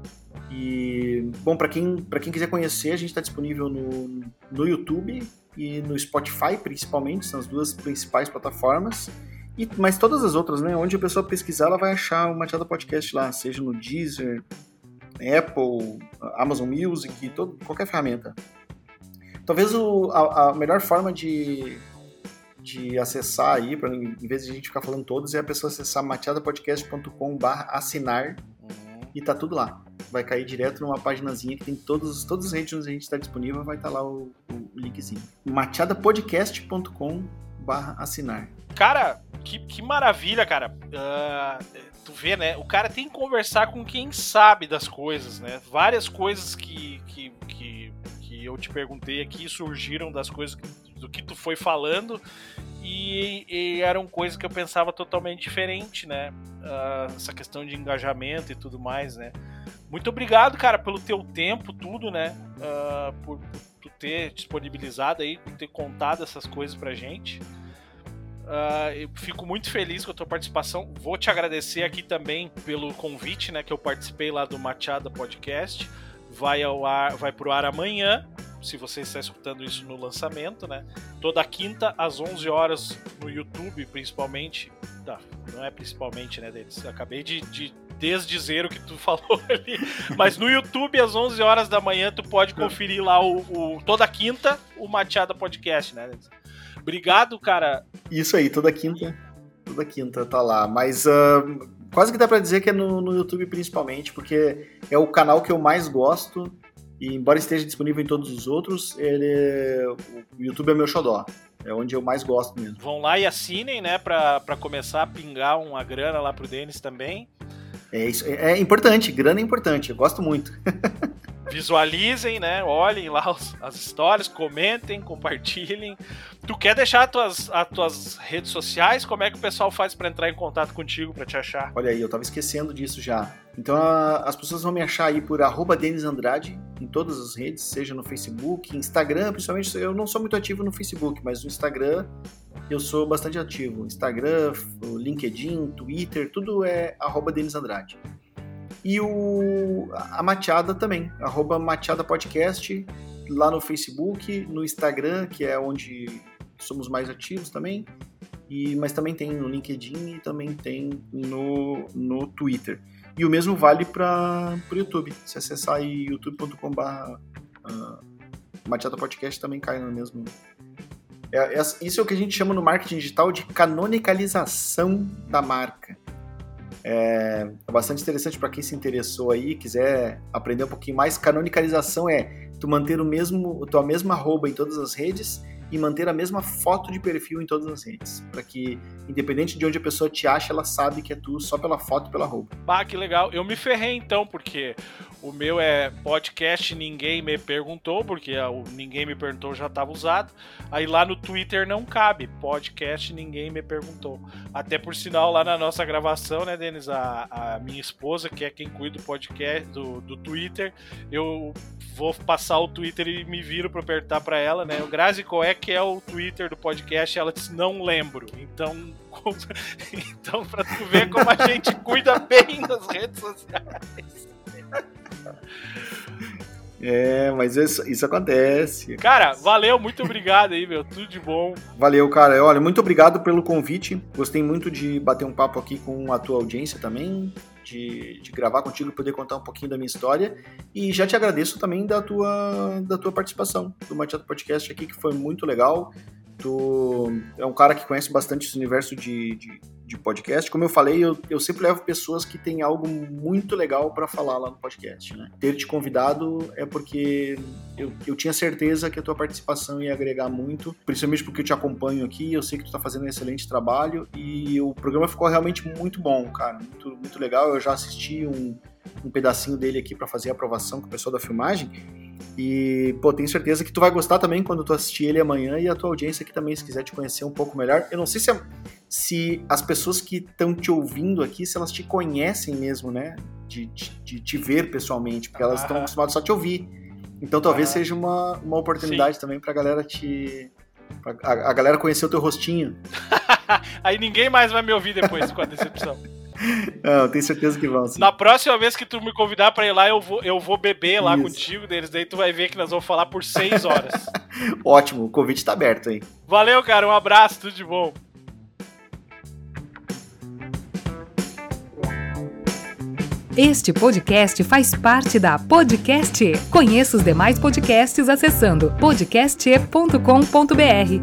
Speaker 3: E, bom, pra quem, pra quem quiser conhecer, a gente tá disponível no, no YouTube e no Spotify, principalmente, são as duas principais plataformas, e, mas todas as outras, né, onde a pessoa pesquisar, ela vai achar o Machada Podcast lá, seja no Deezer, Apple, Amazon Music, todo, qualquer ferramenta. Talvez o, a, a melhor forma de, de acessar aí, pra, em vez de a gente ficar falando todos, é a pessoa acessar machada podcast ponto com barra assinar, e tá tudo lá. Vai cair direto numa paginazinha que tem todos, todas as redes onde a gente está disponível, vai estar tá lá o, o linkzinho. machada podcast ponto com barra assinar.
Speaker 1: Cara, que, que maravilha, cara. Uh, tu vê, né? O cara tem que conversar com quem sabe das coisas, né? Várias coisas que, que, que, que que eu te perguntei aqui surgiram das coisas do que tu foi falando e, e eram coisas que eu pensava totalmente diferente, né? Uh, essa questão de engajamento e tudo mais, né? Muito obrigado, cara, pelo teu tempo, tudo, né? Uh, por tu ter disponibilizado aí, por ter contado essas coisas pra gente. Uh, eu fico muito feliz com a tua participação. Vou te agradecer aqui também pelo convite, né? Que eu participei lá do Machada Podcast. Vai ao ar, vai pro ar amanhã, se você está escutando isso no lançamento, né? Toda quinta às onze horas no YouTube, principalmente. Tá, não é principalmente, né, deles. Acabei de, de desdizer o que tu falou ali. Mas no YouTube, às onze horas da manhã, tu pode conferir lá o, o toda quinta o Machada Podcast, né? Obrigado, cara.
Speaker 3: Isso aí, toda quinta. Toda quinta tá lá. Mas uh, quase que dá pra dizer que é no, no YouTube principalmente, porque é o canal que eu mais gosto. E embora esteja disponível em todos os outros, ele, o YouTube é meu xodó. É onde eu mais gosto mesmo.
Speaker 1: Vão lá e assinem, né? Pra, pra começar a pingar uma grana lá pro Denis também.
Speaker 3: É, isso, é, é importante, grana é importante. Eu gosto muito.
Speaker 1: Visualizem, né? Olhem lá os, as histórias, comentem, compartilhem. Tu quer deixar as tuas, as tuas redes sociais? Como é que o pessoal faz para entrar em contato contigo, para te achar?
Speaker 3: Olha aí, eu tava esquecendo disso já. Então a, as pessoas vão me achar aí por arroba Denis Andrade em todas as redes, seja no Facebook, Instagram, principalmente. Eu não sou muito ativo no Facebook, mas no Instagram eu sou bastante ativo. Instagram, LinkedIn, Twitter, tudo é arroba Denis Andrade. E o, a Machada também, arroba Machada Podcast, lá no Facebook, no Instagram, que é onde somos mais ativos também, e, mas também tem no LinkedIn e também tem no, no Twitter. E o mesmo vale para o YouTube. Se acessar aí youtube ponto com barra Machada Podcast, também cai no mesmo. É, é, isso é o que a gente chama no marketing digital de canonicalização da marca. É, é bastante interessante para quem se interessou aí, quiser aprender um pouquinho mais. Canonicalização é tu manter o mesmo, a tua mesma arroba em todas as redes e manter a mesma foto de perfil em todas as redes, para que, independente de onde a pessoa te acha, ela sabe que é tu só pela foto e pela arroba.
Speaker 1: Ah, que legal. Eu me ferrei então, porque o meu é podcast Ninguém Me Perguntou, porque o Ninguém Me Perguntou já estava usado. Aí lá no Twitter não cabe, podcast Ninguém Me Perguntou. Até por sinal, lá na nossa gravação, né, Denis, a, a minha esposa, que é quem cuida do podcast, do, do Twitter, eu vou passar o Twitter e me viro para apertar para ela, né? O Grazi, qual é que é o Twitter do podcast? Ela disse, não lembro. Então, então para tu ver como a gente cuida bem das redes sociais.
Speaker 3: É, mas isso, isso acontece.
Speaker 1: Cara, valeu, muito obrigado aí, meu. Tudo de bom.
Speaker 3: Valeu, cara. Olha, muito obrigado pelo convite. Gostei muito de bater um papo aqui com a tua audiência também, de, de gravar contigo e poder contar um pouquinho da minha história. E já te agradeço também da tua, da tua participação do Machada Podcast aqui, que foi muito legal. Tu é um cara que conhece bastante esse universo de, de, de podcast. Como eu falei, eu, eu sempre levo pessoas que têm algo muito legal para falar lá no podcast, né? Ter te convidado é porque eu, eu tinha certeza que a tua participação ia agregar muito, principalmente porque eu te acompanho aqui, eu sei que tu tá fazendo um excelente trabalho e o programa ficou realmente muito bom, cara, muito, muito legal. Eu já assisti um, um pedacinho dele aqui para fazer a aprovação com o pessoal da filmagem. E, pô, tenho certeza que tu vai gostar também quando tu assistir ele amanhã, e a tua audiência aqui também, se quiser te conhecer um pouco melhor. Eu não sei se, a, se as pessoas que estão te ouvindo aqui, se elas te conhecem mesmo, né? De, de, de te ver pessoalmente, porque elas estão ah. acostumadas só a te ouvir. Então talvez ah. seja uma, uma oportunidade Sim. também pra galera te... Pra a, a galera conhecer o teu rostinho.
Speaker 1: Aí ninguém mais vai me ouvir depois com a decepção.
Speaker 3: Não, tenho certeza que vão, sim.
Speaker 1: Na próxima vez que tu me convidar pra ir lá, eu vou, eu vou beber lá Isso. contigo deles, daí tu vai ver que nós vamos falar por seis horas.
Speaker 3: Ótimo, o convite tá aberto aí.
Speaker 1: Valeu, cara, um abraço, tudo de bom.
Speaker 4: Este podcast faz parte da Podcast E. Conheça os demais podcasts acessando podcast e ponto com ponto br.